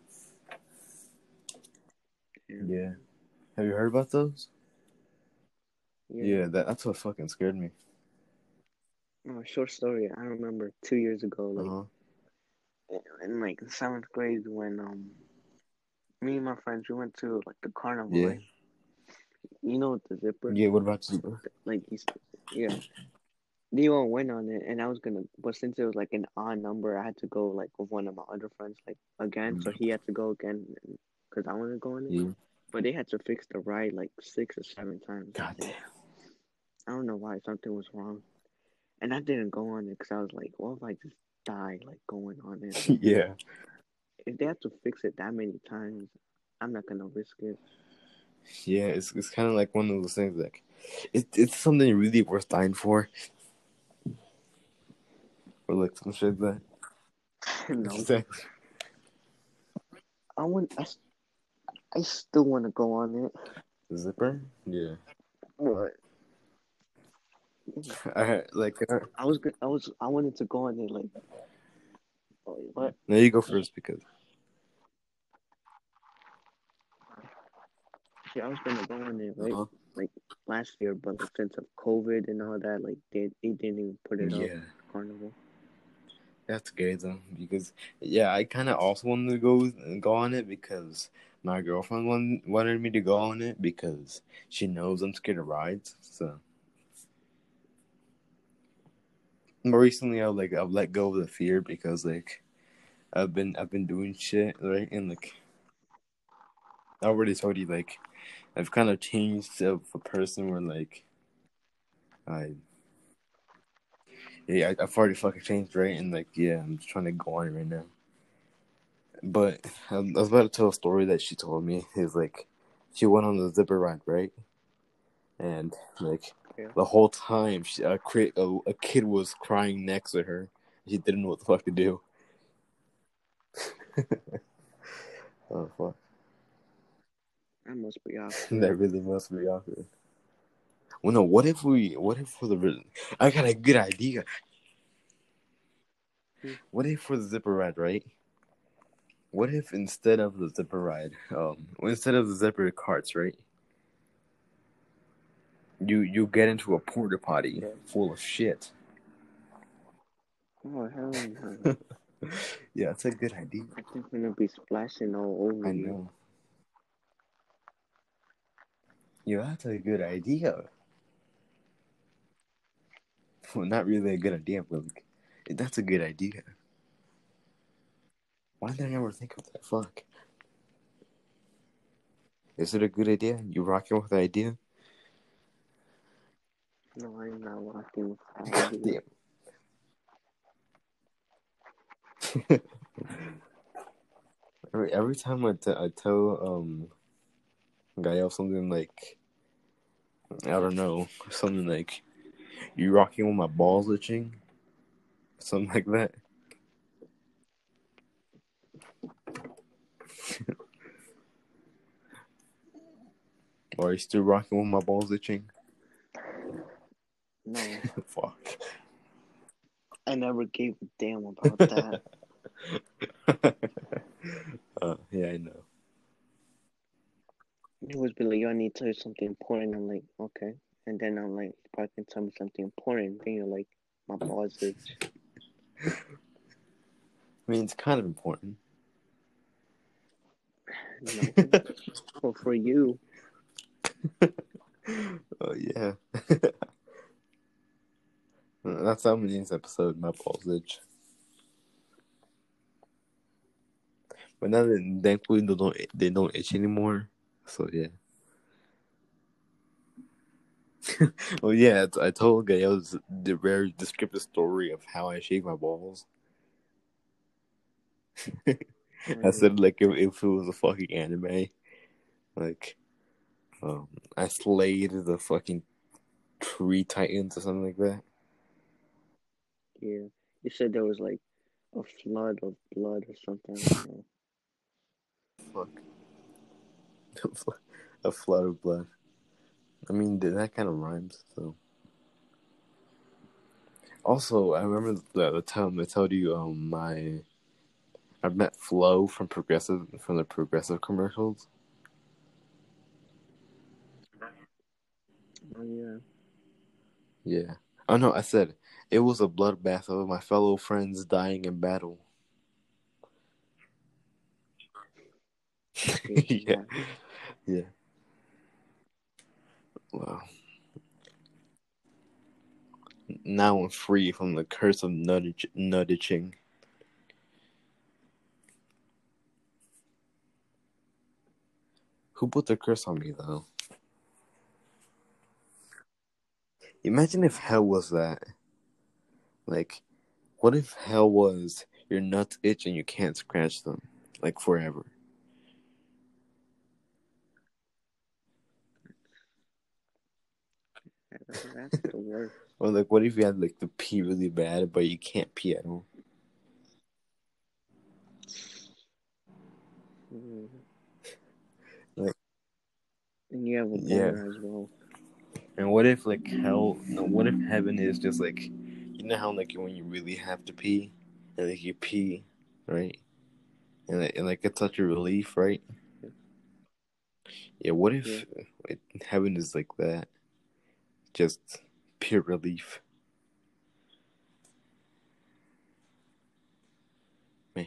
Yeah. Yeah. Have you heard about those? Yeah. Yeah, that, that's what fucking scared me. Oh, short story. I remember two years ago, Uh like huh. in like seventh grade, when um me and my friends we went to like the carnival, Yeah. right? You know, with the zipper, Yeah. What about you? like you, yeah. They all went on it, and I was gonna, but since it was like an odd number, I had to go like with one of my other friends, like again. So he had to go again because I wanted to go on it. Yeah. But they had to fix the ride like six or seven times, I God think. I don't know why something was wrong, and I didn't go on it because I was like, what if I just die like going on it? damn. Like Yeah. if they have to fix it that many times, I'm not gonna risk it. Yeah. It's it's kind of like one of those things like it, it's something really worth dying for, or like some shit like that. No, Exactly. I want. I, I still want to go on it, The zipper. Yeah. but I had like. Uh, I was I was I wanted to go on it like what? now you go first because. Yeah, I was gonna go on it Uh right huh. like last year, but like since of COVID and all that, like they they didn't even put it up Yeah. carnival. That's good though because yeah, I kind of also wanted to go go on it because my girlfriend wanted, wanted me to go on it because she knows I'm scared of rides. So more recently, I've like I've let go of the fear because like I've been I've been doing shit right and like I already told you like I've kind of changed of a person where like I yeah I, I've already fucking changed right and like yeah I'm just trying to go on it right now. But I was about to tell a story that she told me is like she went on the zipper ride right and like Yeah. the whole time she, a, a, a kid was crying next to her. She didn't know what the fuck to do. Oh fuck. That must be That awkward. really must be awkward. Well, no. What if we? What if for the? I got a good idea. Hmm. What if for the zipper ride, right? What if instead of the zipper ride, um, instead of the zipper carts, right? You you get into a porta potty Yeah. full of shit. Oh hell no! Yeah, that's a good idea. I think I'm gonna be splashing all over I you. know. Yeah, that's a good idea. Well, not really a good idea, but like, that's a good idea. Why did I never think of that? Fuck. Is it a good idea? You rocking with the idea? No, I'm not walking with that God idea. damn. every, every time I, t- I tell um Gael something like I don't know something like you rocking with my balls itching, something like that. Or are you still rocking with my balls itching? No, Fuck. I never gave a damn about that. uh, yeah, I know. It was be like, yo, I need to tell you something important. I'm like, okay. And then I'm like, you probably can tell me something important. Then you're like, my balls itch. I mean, it's kind of important. No. Well, for you, Oh yeah. That's how many this episode. My balls itch. But now that thankfully they don't they don't itch anymore. So yeah. Well, yeah. I told Gael the very descriptive story of how I shave my balls. I said like if, if it was a fucking anime, like um, I slayed the fucking tree titans or something like that. Yeah, you said there was like a flood of blood or something. I don't know. Fuck. A flood of blood. I mean, that kind of rhymes. So. Also, I remember the, the time I told you um my I met Flo from Progressive from the Progressive commercials. Oh yeah. Yeah. Oh no, I said it was a bloodbath of my fellow friends dying in battle. Yeah. Yeah. Wow. Now I'm free from the curse of nudge nudging. Who put the curse on me though? Imagine if hell was that. Like, what if hell was your nuts itch and you can't scratch them? Like forever. That's the worst. Or like, what if you had like to pee really bad, but you can't pee at all? Mm. Like, And you have a yeah. boner as well. And what if like hell? No, what if heaven is just like, you know how like when you really have to pee, and like you pee, right? And, and like it's such a relief, right? Yeah. What if Yeah. like, heaven is like that? Just pure relief. Man.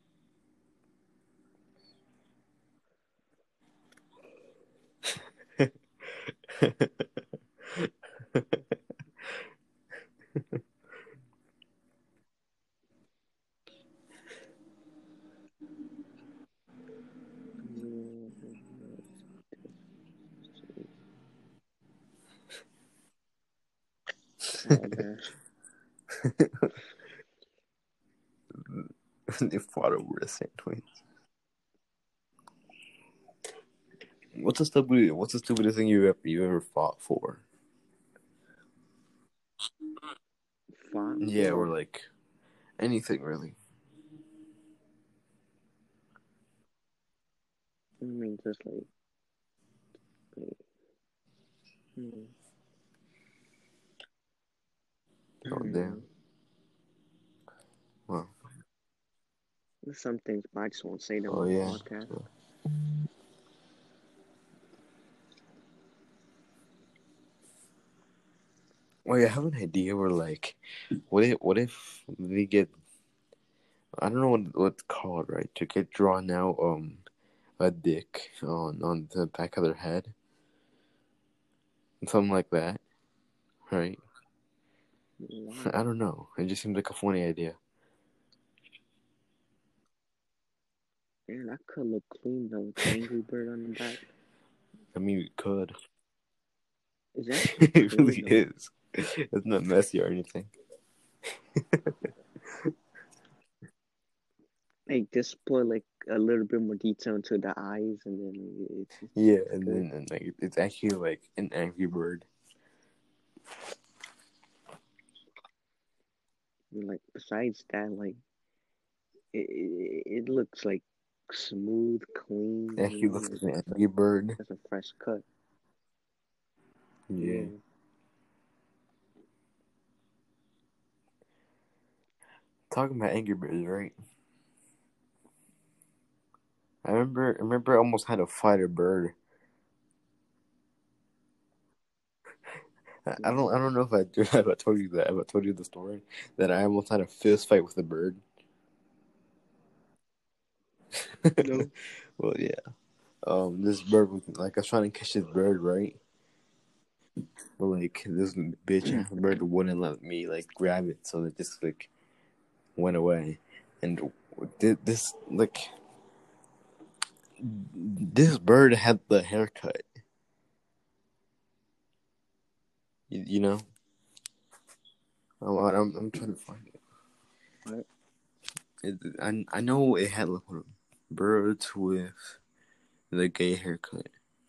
Oh man. They fought over a sandwich. What's the stupid? What's the stupidest thing you ever you ever fought for? Fought Yeah, for? or like anything really. I mean, just like, like hmm. I Oh don't damn. know. Well. There's some things, but I just won't say them Oh on the yeah. podcast. Well, I have an idea where like, what if what if they get, I don't know what what it's called, right? To get drawn out um a dick on on the back of their head, something like that, right? Why? I don't know. It just seems like a funny idea. Man, that could look clean though with the Angry Bird on the back. I mean, we could. It's actually It really clean though. is. It's not messy or anything. Like just put like a little bit more detail into the eyes, and then it's, it's Yeah, it's and good. then and like it's actually like an Angry Bird. And, like besides that, like it, it, it looks like smooth, clean. It You actually know, looks like like an it's like Angry Bird. that's a fresh cut. Yeah. Yeah. Talking about Angry Birds, right? I remember, I remember, I almost had to fight a bird. I, I don't, I don't know if I, if I told you that. If I told you the story that I almost had a fist fight with a bird. No. Well, yeah. Um, this bird was like I was trying to catch this bird, right? But like this bitch ass bird wouldn't let me like grab it, so it just like went away. And this like this bird had the haircut. You, you know. Oh, I'm I'm trying to find it. What? it I I know it had like birds with the gay haircut.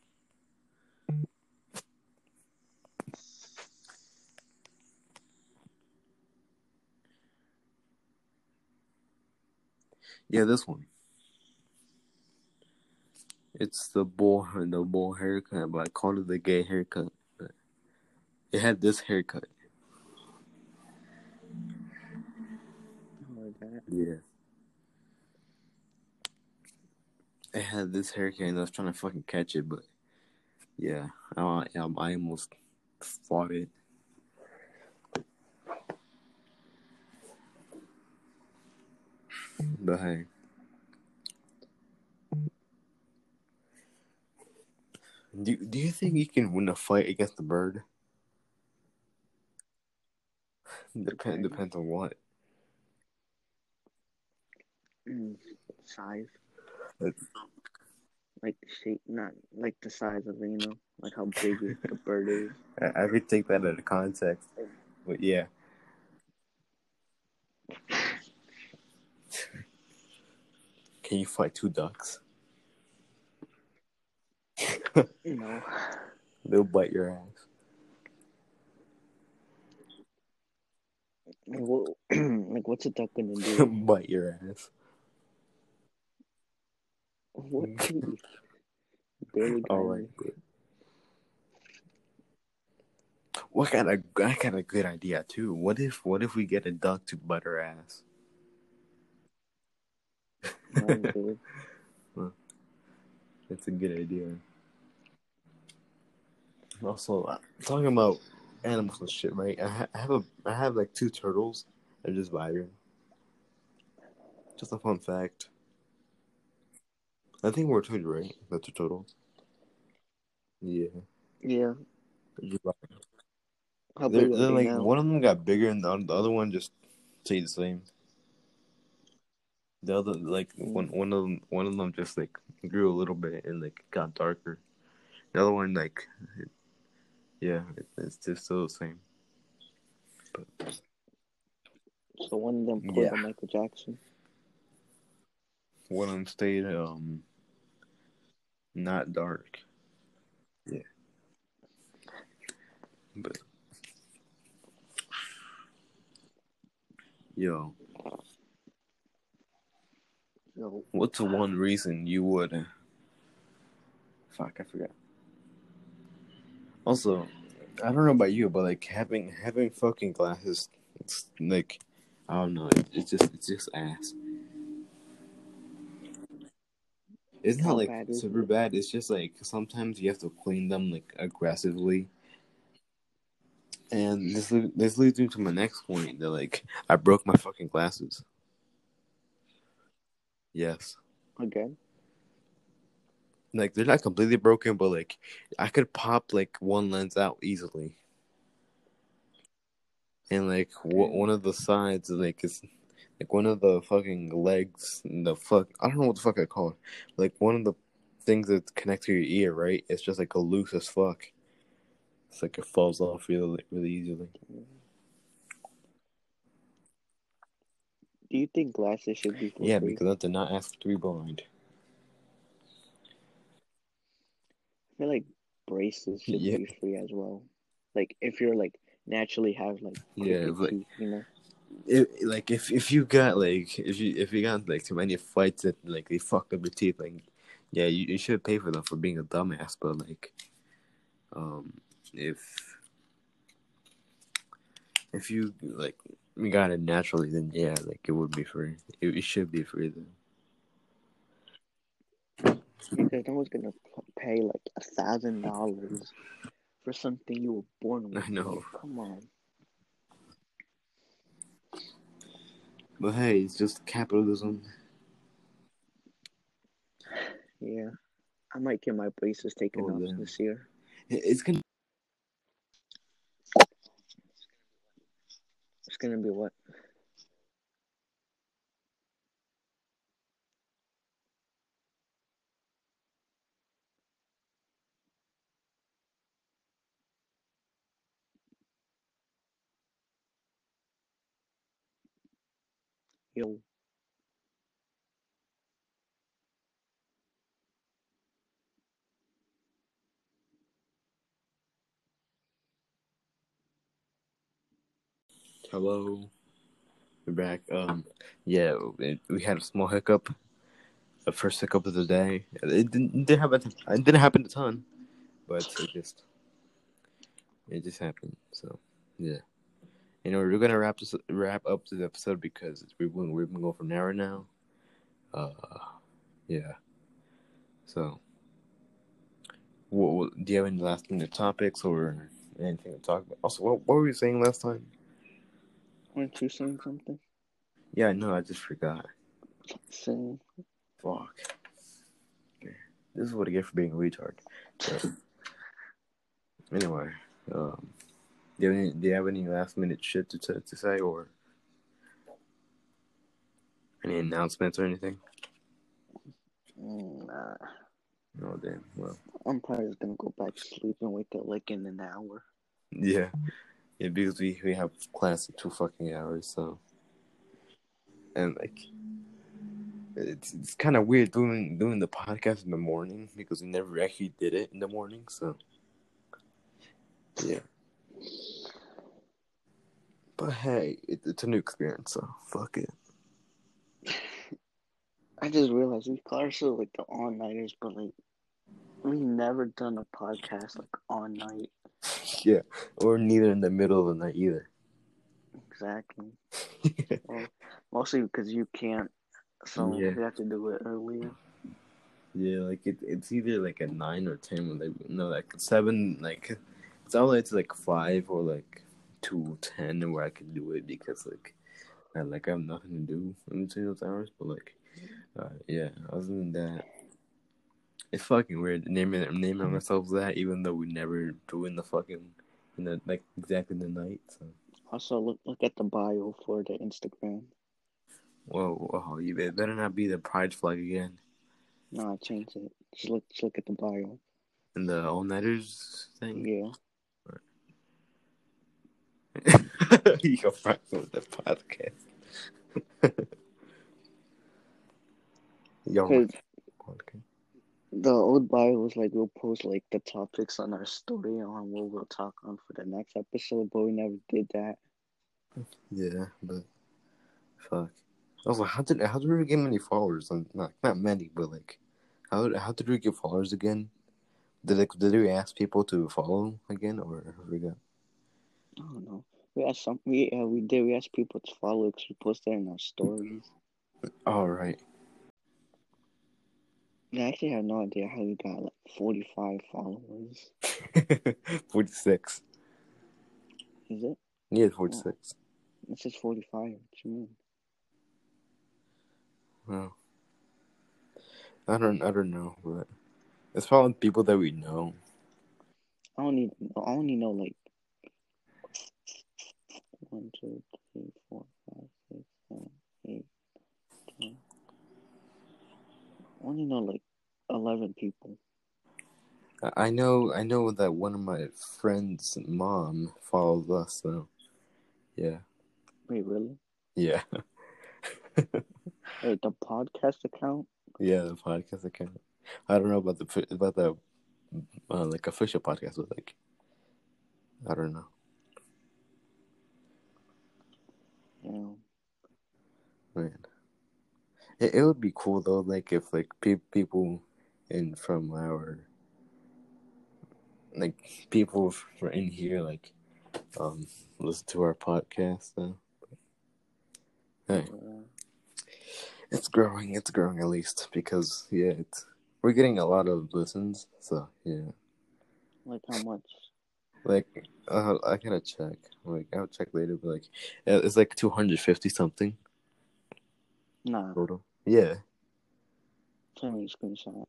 Yeah, this one. It's the bull, the bull haircut, but I called it the gay haircut. But it had this haircut. Or that. Yeah. It had this haircut, and I was trying to fucking catch it, but yeah, I, I, I almost fought it. But hey. Do, do you think you can win a fight against the bird? Depend, depends on what. Mm, size. It's, Like the shape, not like the size of it, you know, like how big it, the bird is. I, I could take that out of context, but yeah. Can you fight two ducks? No. They'll bite your ass. Like, what, like what's a duck gonna do? Bite your ass. What teeth? Barely got All right. any. What kind of I got a good idea too. What if what if we get a duck to butt our ass? That's good. Well, that's a good idea. Also, uh, talking about animals and shit, right? I, ha- I have a I have like two turtles. They're just vibing. Just a fun fact. I think we're told you, right? That's a turtle. Yeah. Yeah. They're just vibing. How They're, big are they're they like now? one of them got bigger and the, the other one just stayed the same. The other like Mm. one one of them one of them just like grew a little bit and like got darker. The other one like it, yeah, it, it's just still the same. But, So one of them pulled yeah. a Michael Jackson. One of them stayed um not dark. Yeah. But yo, So what's the one reason you would? Uh, fuck, I forgot. Also, I don't know about you, but like having having fucking glasses, it's like I don't know. It, it's just it's just ass. It's not how like bad is super it? bad. It's just like sometimes you have to clean them like aggressively. And this le- this leads me to my next point. That like I broke my fucking glasses. Yes. Again? Like they're not completely broken, but like I could pop like one lens out easily, and like w- one of the sides like is like one of the fucking legs, the fuck I don't know what the fuck I call it. Like one of the things that connect to your ear, right? It's just like a loose as fuck. It's like it falls off really really easily. Do you think glasses should be for Yeah, free? because I did not ask to be blind. I feel like braces should Yeah. be free as well. Like if you're like naturally have like Yeah, crooked but teeth, you know. If, like if if you got like if you if you got like too many fights that like they fucked up your teeth, like yeah, you, you should pay for them for being a dumbass. But like, um, if if you like you got it naturally, then yeah, like it would be free. It, it should be free then. Because no one's gonna pay like a thousand dollars for something you were born with. I know, Like, come on. but hey, it's just capitalism. Yeah, I might get my braces taken Oh off damn, this year. It- it's gonna gonna be what? Yo. Hello, we're back. Um, yeah, it, we had a small hiccup. The first hiccup of the day. It didn't, it didn't happen. It didn't happen a ton, but it just it just happened. So yeah, you know we're gonna wrap this wrap up this episode because we've been we've been going for an hour now. Uh, yeah. So, what, what, do you have any last minute topics or anything to talk about? Also, what, what were you saying last time? Weren't you saying something? Yeah, no, I just forgot. Saying. Fuck. Okay. This is what I get for being a retard. But anyway, um, do you have any, do you have any last minute shit to to, to say or any announcements or anything? Nah. Oh damn. Well, I'm probably just gonna go back to sleep and wake up like in an hour. yeah, yeah, because we we have class in two fucking hours, so and like. It's it's kind of weird doing doing the podcast in the morning because we never actually did it in the morning. So, yeah. But hey, it, it's a new experience, so fuck it. I just realized we are still like the all nighters, but like we never done a podcast like all night. Yeah, or neither in the middle of the night either. Exactly. Well, mostly because you can't, so Yeah. we have to do it earlier. Yeah, like it, it's either like at nine or ten. When they no, like seven, like it's all the way to like five or like two ten where I can do it because like I like I have nothing to do in between those hours. But like, uh, yeah, other than that. It's fucking weird naming naming ourselves that, even though we never do in the fucking in the like exactly the night. So, Also, look look at the bio for the Instagram. whoa, whoa, you it better not be the pride flag again. No, I changed it. Just look, just look at the bio. And the all nighters thing. Yeah. You go back with the podcast. Yo, podcast. The old bio was like we'll post like the topics on our story on what we'll talk on for the next episode, but we never did that. Yeah, but fuck. Also, how did how did we get many followers? Not not many, but like, how how did we get followers again? Did it, did we ask people to follow again, or I forgot? I don't know. We asked some. We uh, we did. We asked people to follow because we posted in our stories. All right. I actually have no idea how we got like forty-five followers. forty-six. Is it? Yeah, forty-six. Oh, it says forty-five. What you mean? Well, I don't, I don't know, but it's probably people that we know. I don't even. I only know like one, two, three, four, five, six, seven, eight, ten. I only know like eleven people. I know, I know that one of my friends' mom follows us, so yeah. Wait, really? Yeah. Wait, the podcast account? Yeah, the podcast account. I don't know about the about the uh, like official podcast, but like I don't know. Yeah. Man, it, it would be cool though, like if like pe- people in from our like people from in here like um listen to our podcast though. Hey, Yeah. it's growing. It's growing at least because yeah, it's we're getting a lot of listens. So yeah, Like how much? like uh, I gotta check. Like I'll check later, but like it's like two hundred fifty something Nah. total. Yeah. Send me a screenshot.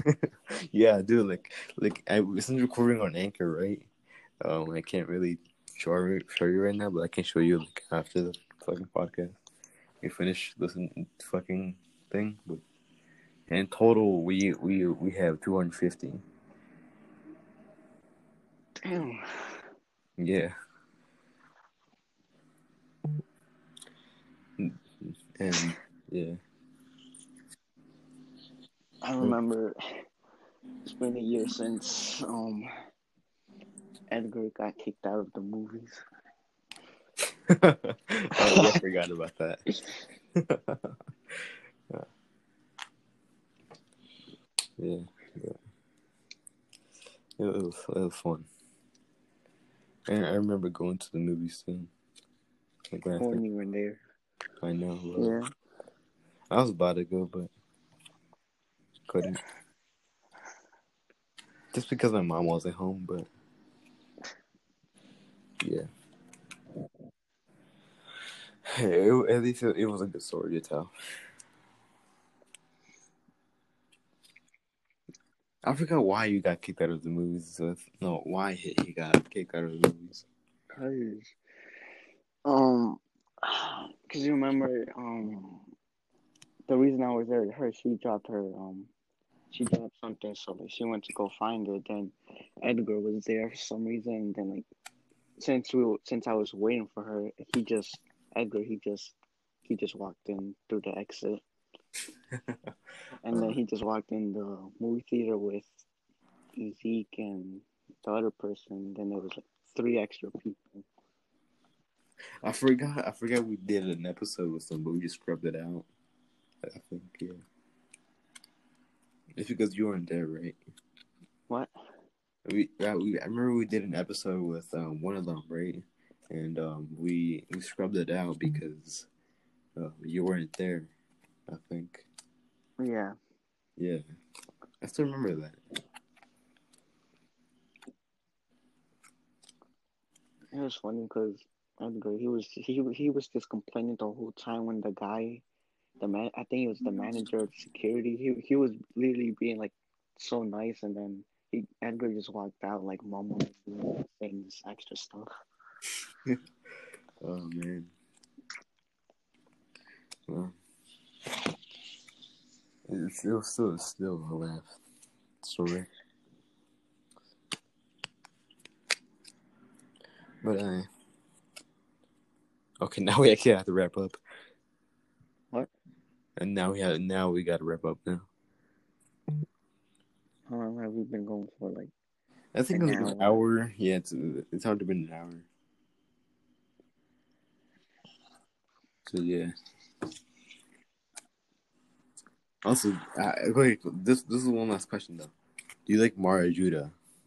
Yeah, dude. Like like I since recording on Anchor, right? Um, I can't really show show you right now, but I can show you like after the fucking podcast. We finish listening to fucking thing, but in total we we we have two hundred fifty. Damn. Yeah. And yeah. I remember it's been a year since um Edgar got kicked out of the movies. Oh, yeah, I forgot about that. yeah, yeah. It was, it was fun. And I remember going to the movies too. Like when I, When you were there. I know. Bro. Yeah. I was about to go, but couldn't. Just because my mom wasn't home, but yeah. Hey, it, at least it, it was a good story to tell. I forgot why you got kicked out of the movies. So no, why he, he got kicked out of the movies. Cause, um, cause you remember, um, the reason I was there with her, she dropped her, um, she dropped something, so like she went to go find it. Then Edgar was there for some reason, and then like since we, since I was waiting for her, he just Edgar, he just, he just walked in through the exit, and then he just walked in the movie theater with Zeke and the other person. Then there was like three extra people. I forgot. I forgot we did an episode with them, but we just scrubbed it out. I think, yeah. It's because you weren't there, right? What? We, uh, we I remember we did an episode with um, one of them, right? And um, we we scrubbed it out because uh, you weren't there. I think. Yeah. Yeah, I still remember that. It was funny because Edgar, he was he he was just complaining the whole time when the guy, the man, I think it was the manager of security. He he was literally being like so nice, and then he Edgar just walked out like mumbling, saying this extra stuff. Oh man. Well, it's still still still a laugh story. But uh, okay, now we actually have to wrap up. What? And now we have now we got to wrap up now. How long have we been going for? Like, I think an it was an hour. Yeah, it's it's hard to be an hour. So yeah. Also, uh, okay, this this is one last question though. Do you like Mario Judah?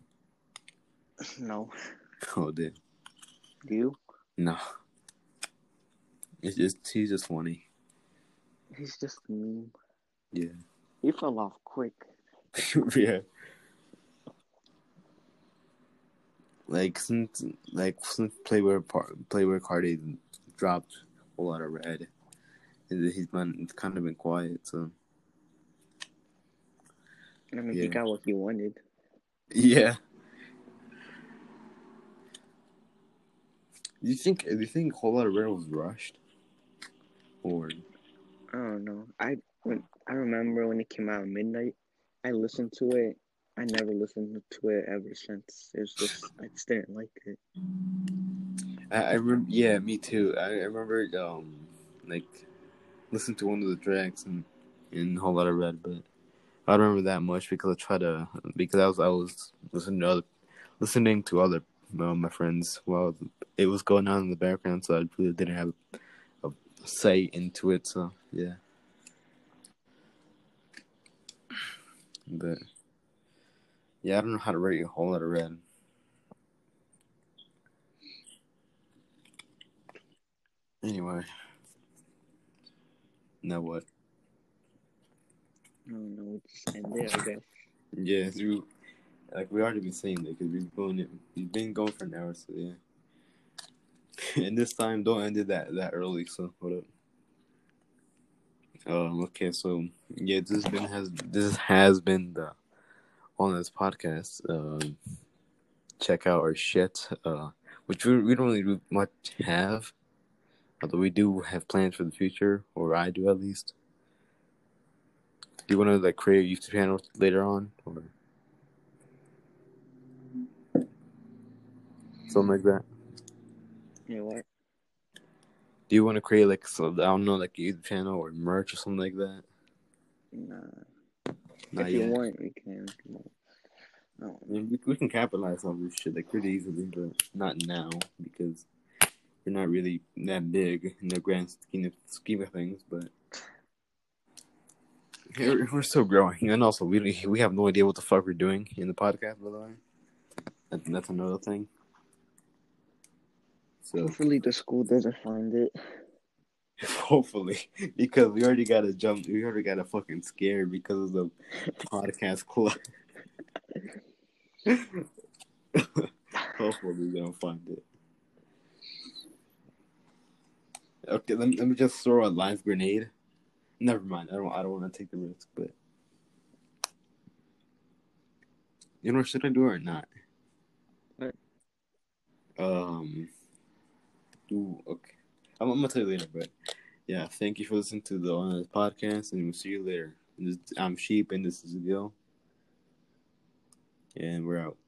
No. Oh, damn. Do you? No. It's just he's just funny. He's just a meme. Yeah. He fell off quick. Yeah. Like since like since Playboy Playboy Cardi dropped a lot of red, and he's been it's kind of been quiet. So. I mean, Yeah. he got what he wanted. Yeah. Do you think do you think Whole Lotta Red was rushed? Or I don't know. I when I remember when it came out at midnight, I listened to it. I never listened to it ever since. It was just I just didn't like it. I, I remember. Yeah, me too. I, I remember um like listening to one of the tracks and in Whole Lotta Red, but I don't remember that much because I tried to because I was I was listening to other listening to other uh, my friends while it was going on in the background, so I really didn't have a, a say into it. So yeah, but yeah, I don't know how to rate a Whole Lotta Red. Anyway, now what? I don't know. We just end there, I guess. Yeah, through like we already been saying that because we've going we've been going for an hour, so yeah. And this time, don't end it that that early. So hold up. Um. Okay. So yeah, this has been has this has been the on this podcast. Um. Check out our shit. Uh. which we, we don't really much have, although we do have plans for the future, or I do at least. Do you want to like create a YouTube channel later on, or something like that? Yeah, what? Do you want to create like so I don't know, like a YouTube channel or merch or something like that? Nah. Not If you yet. want, we can. No. I mean, we, we can capitalize on this shit like pretty easily, but not now because we're not really that big in the grand scheme of, scheme of things. But we're, we're still growing, and also we we have no idea what the fuck we're doing in the podcast. By the way, that, that's another thing. So Hopefully the school doesn't find it. hopefully, because we already got to jump, we already got a fucking scared because of the podcast club. Hopefully they don't find it. Okay, let me, let me just throw a live grenade. Never mind. I don't. I don't want to take the risk, but you know, should I do it or not? What? Um. Ooh, okay. I'm, I'm gonna tell you later, but yeah. Thank you for listening to the on this podcast, and we'll see you later. This, I'm Sheep, and this is Gil, and we're out.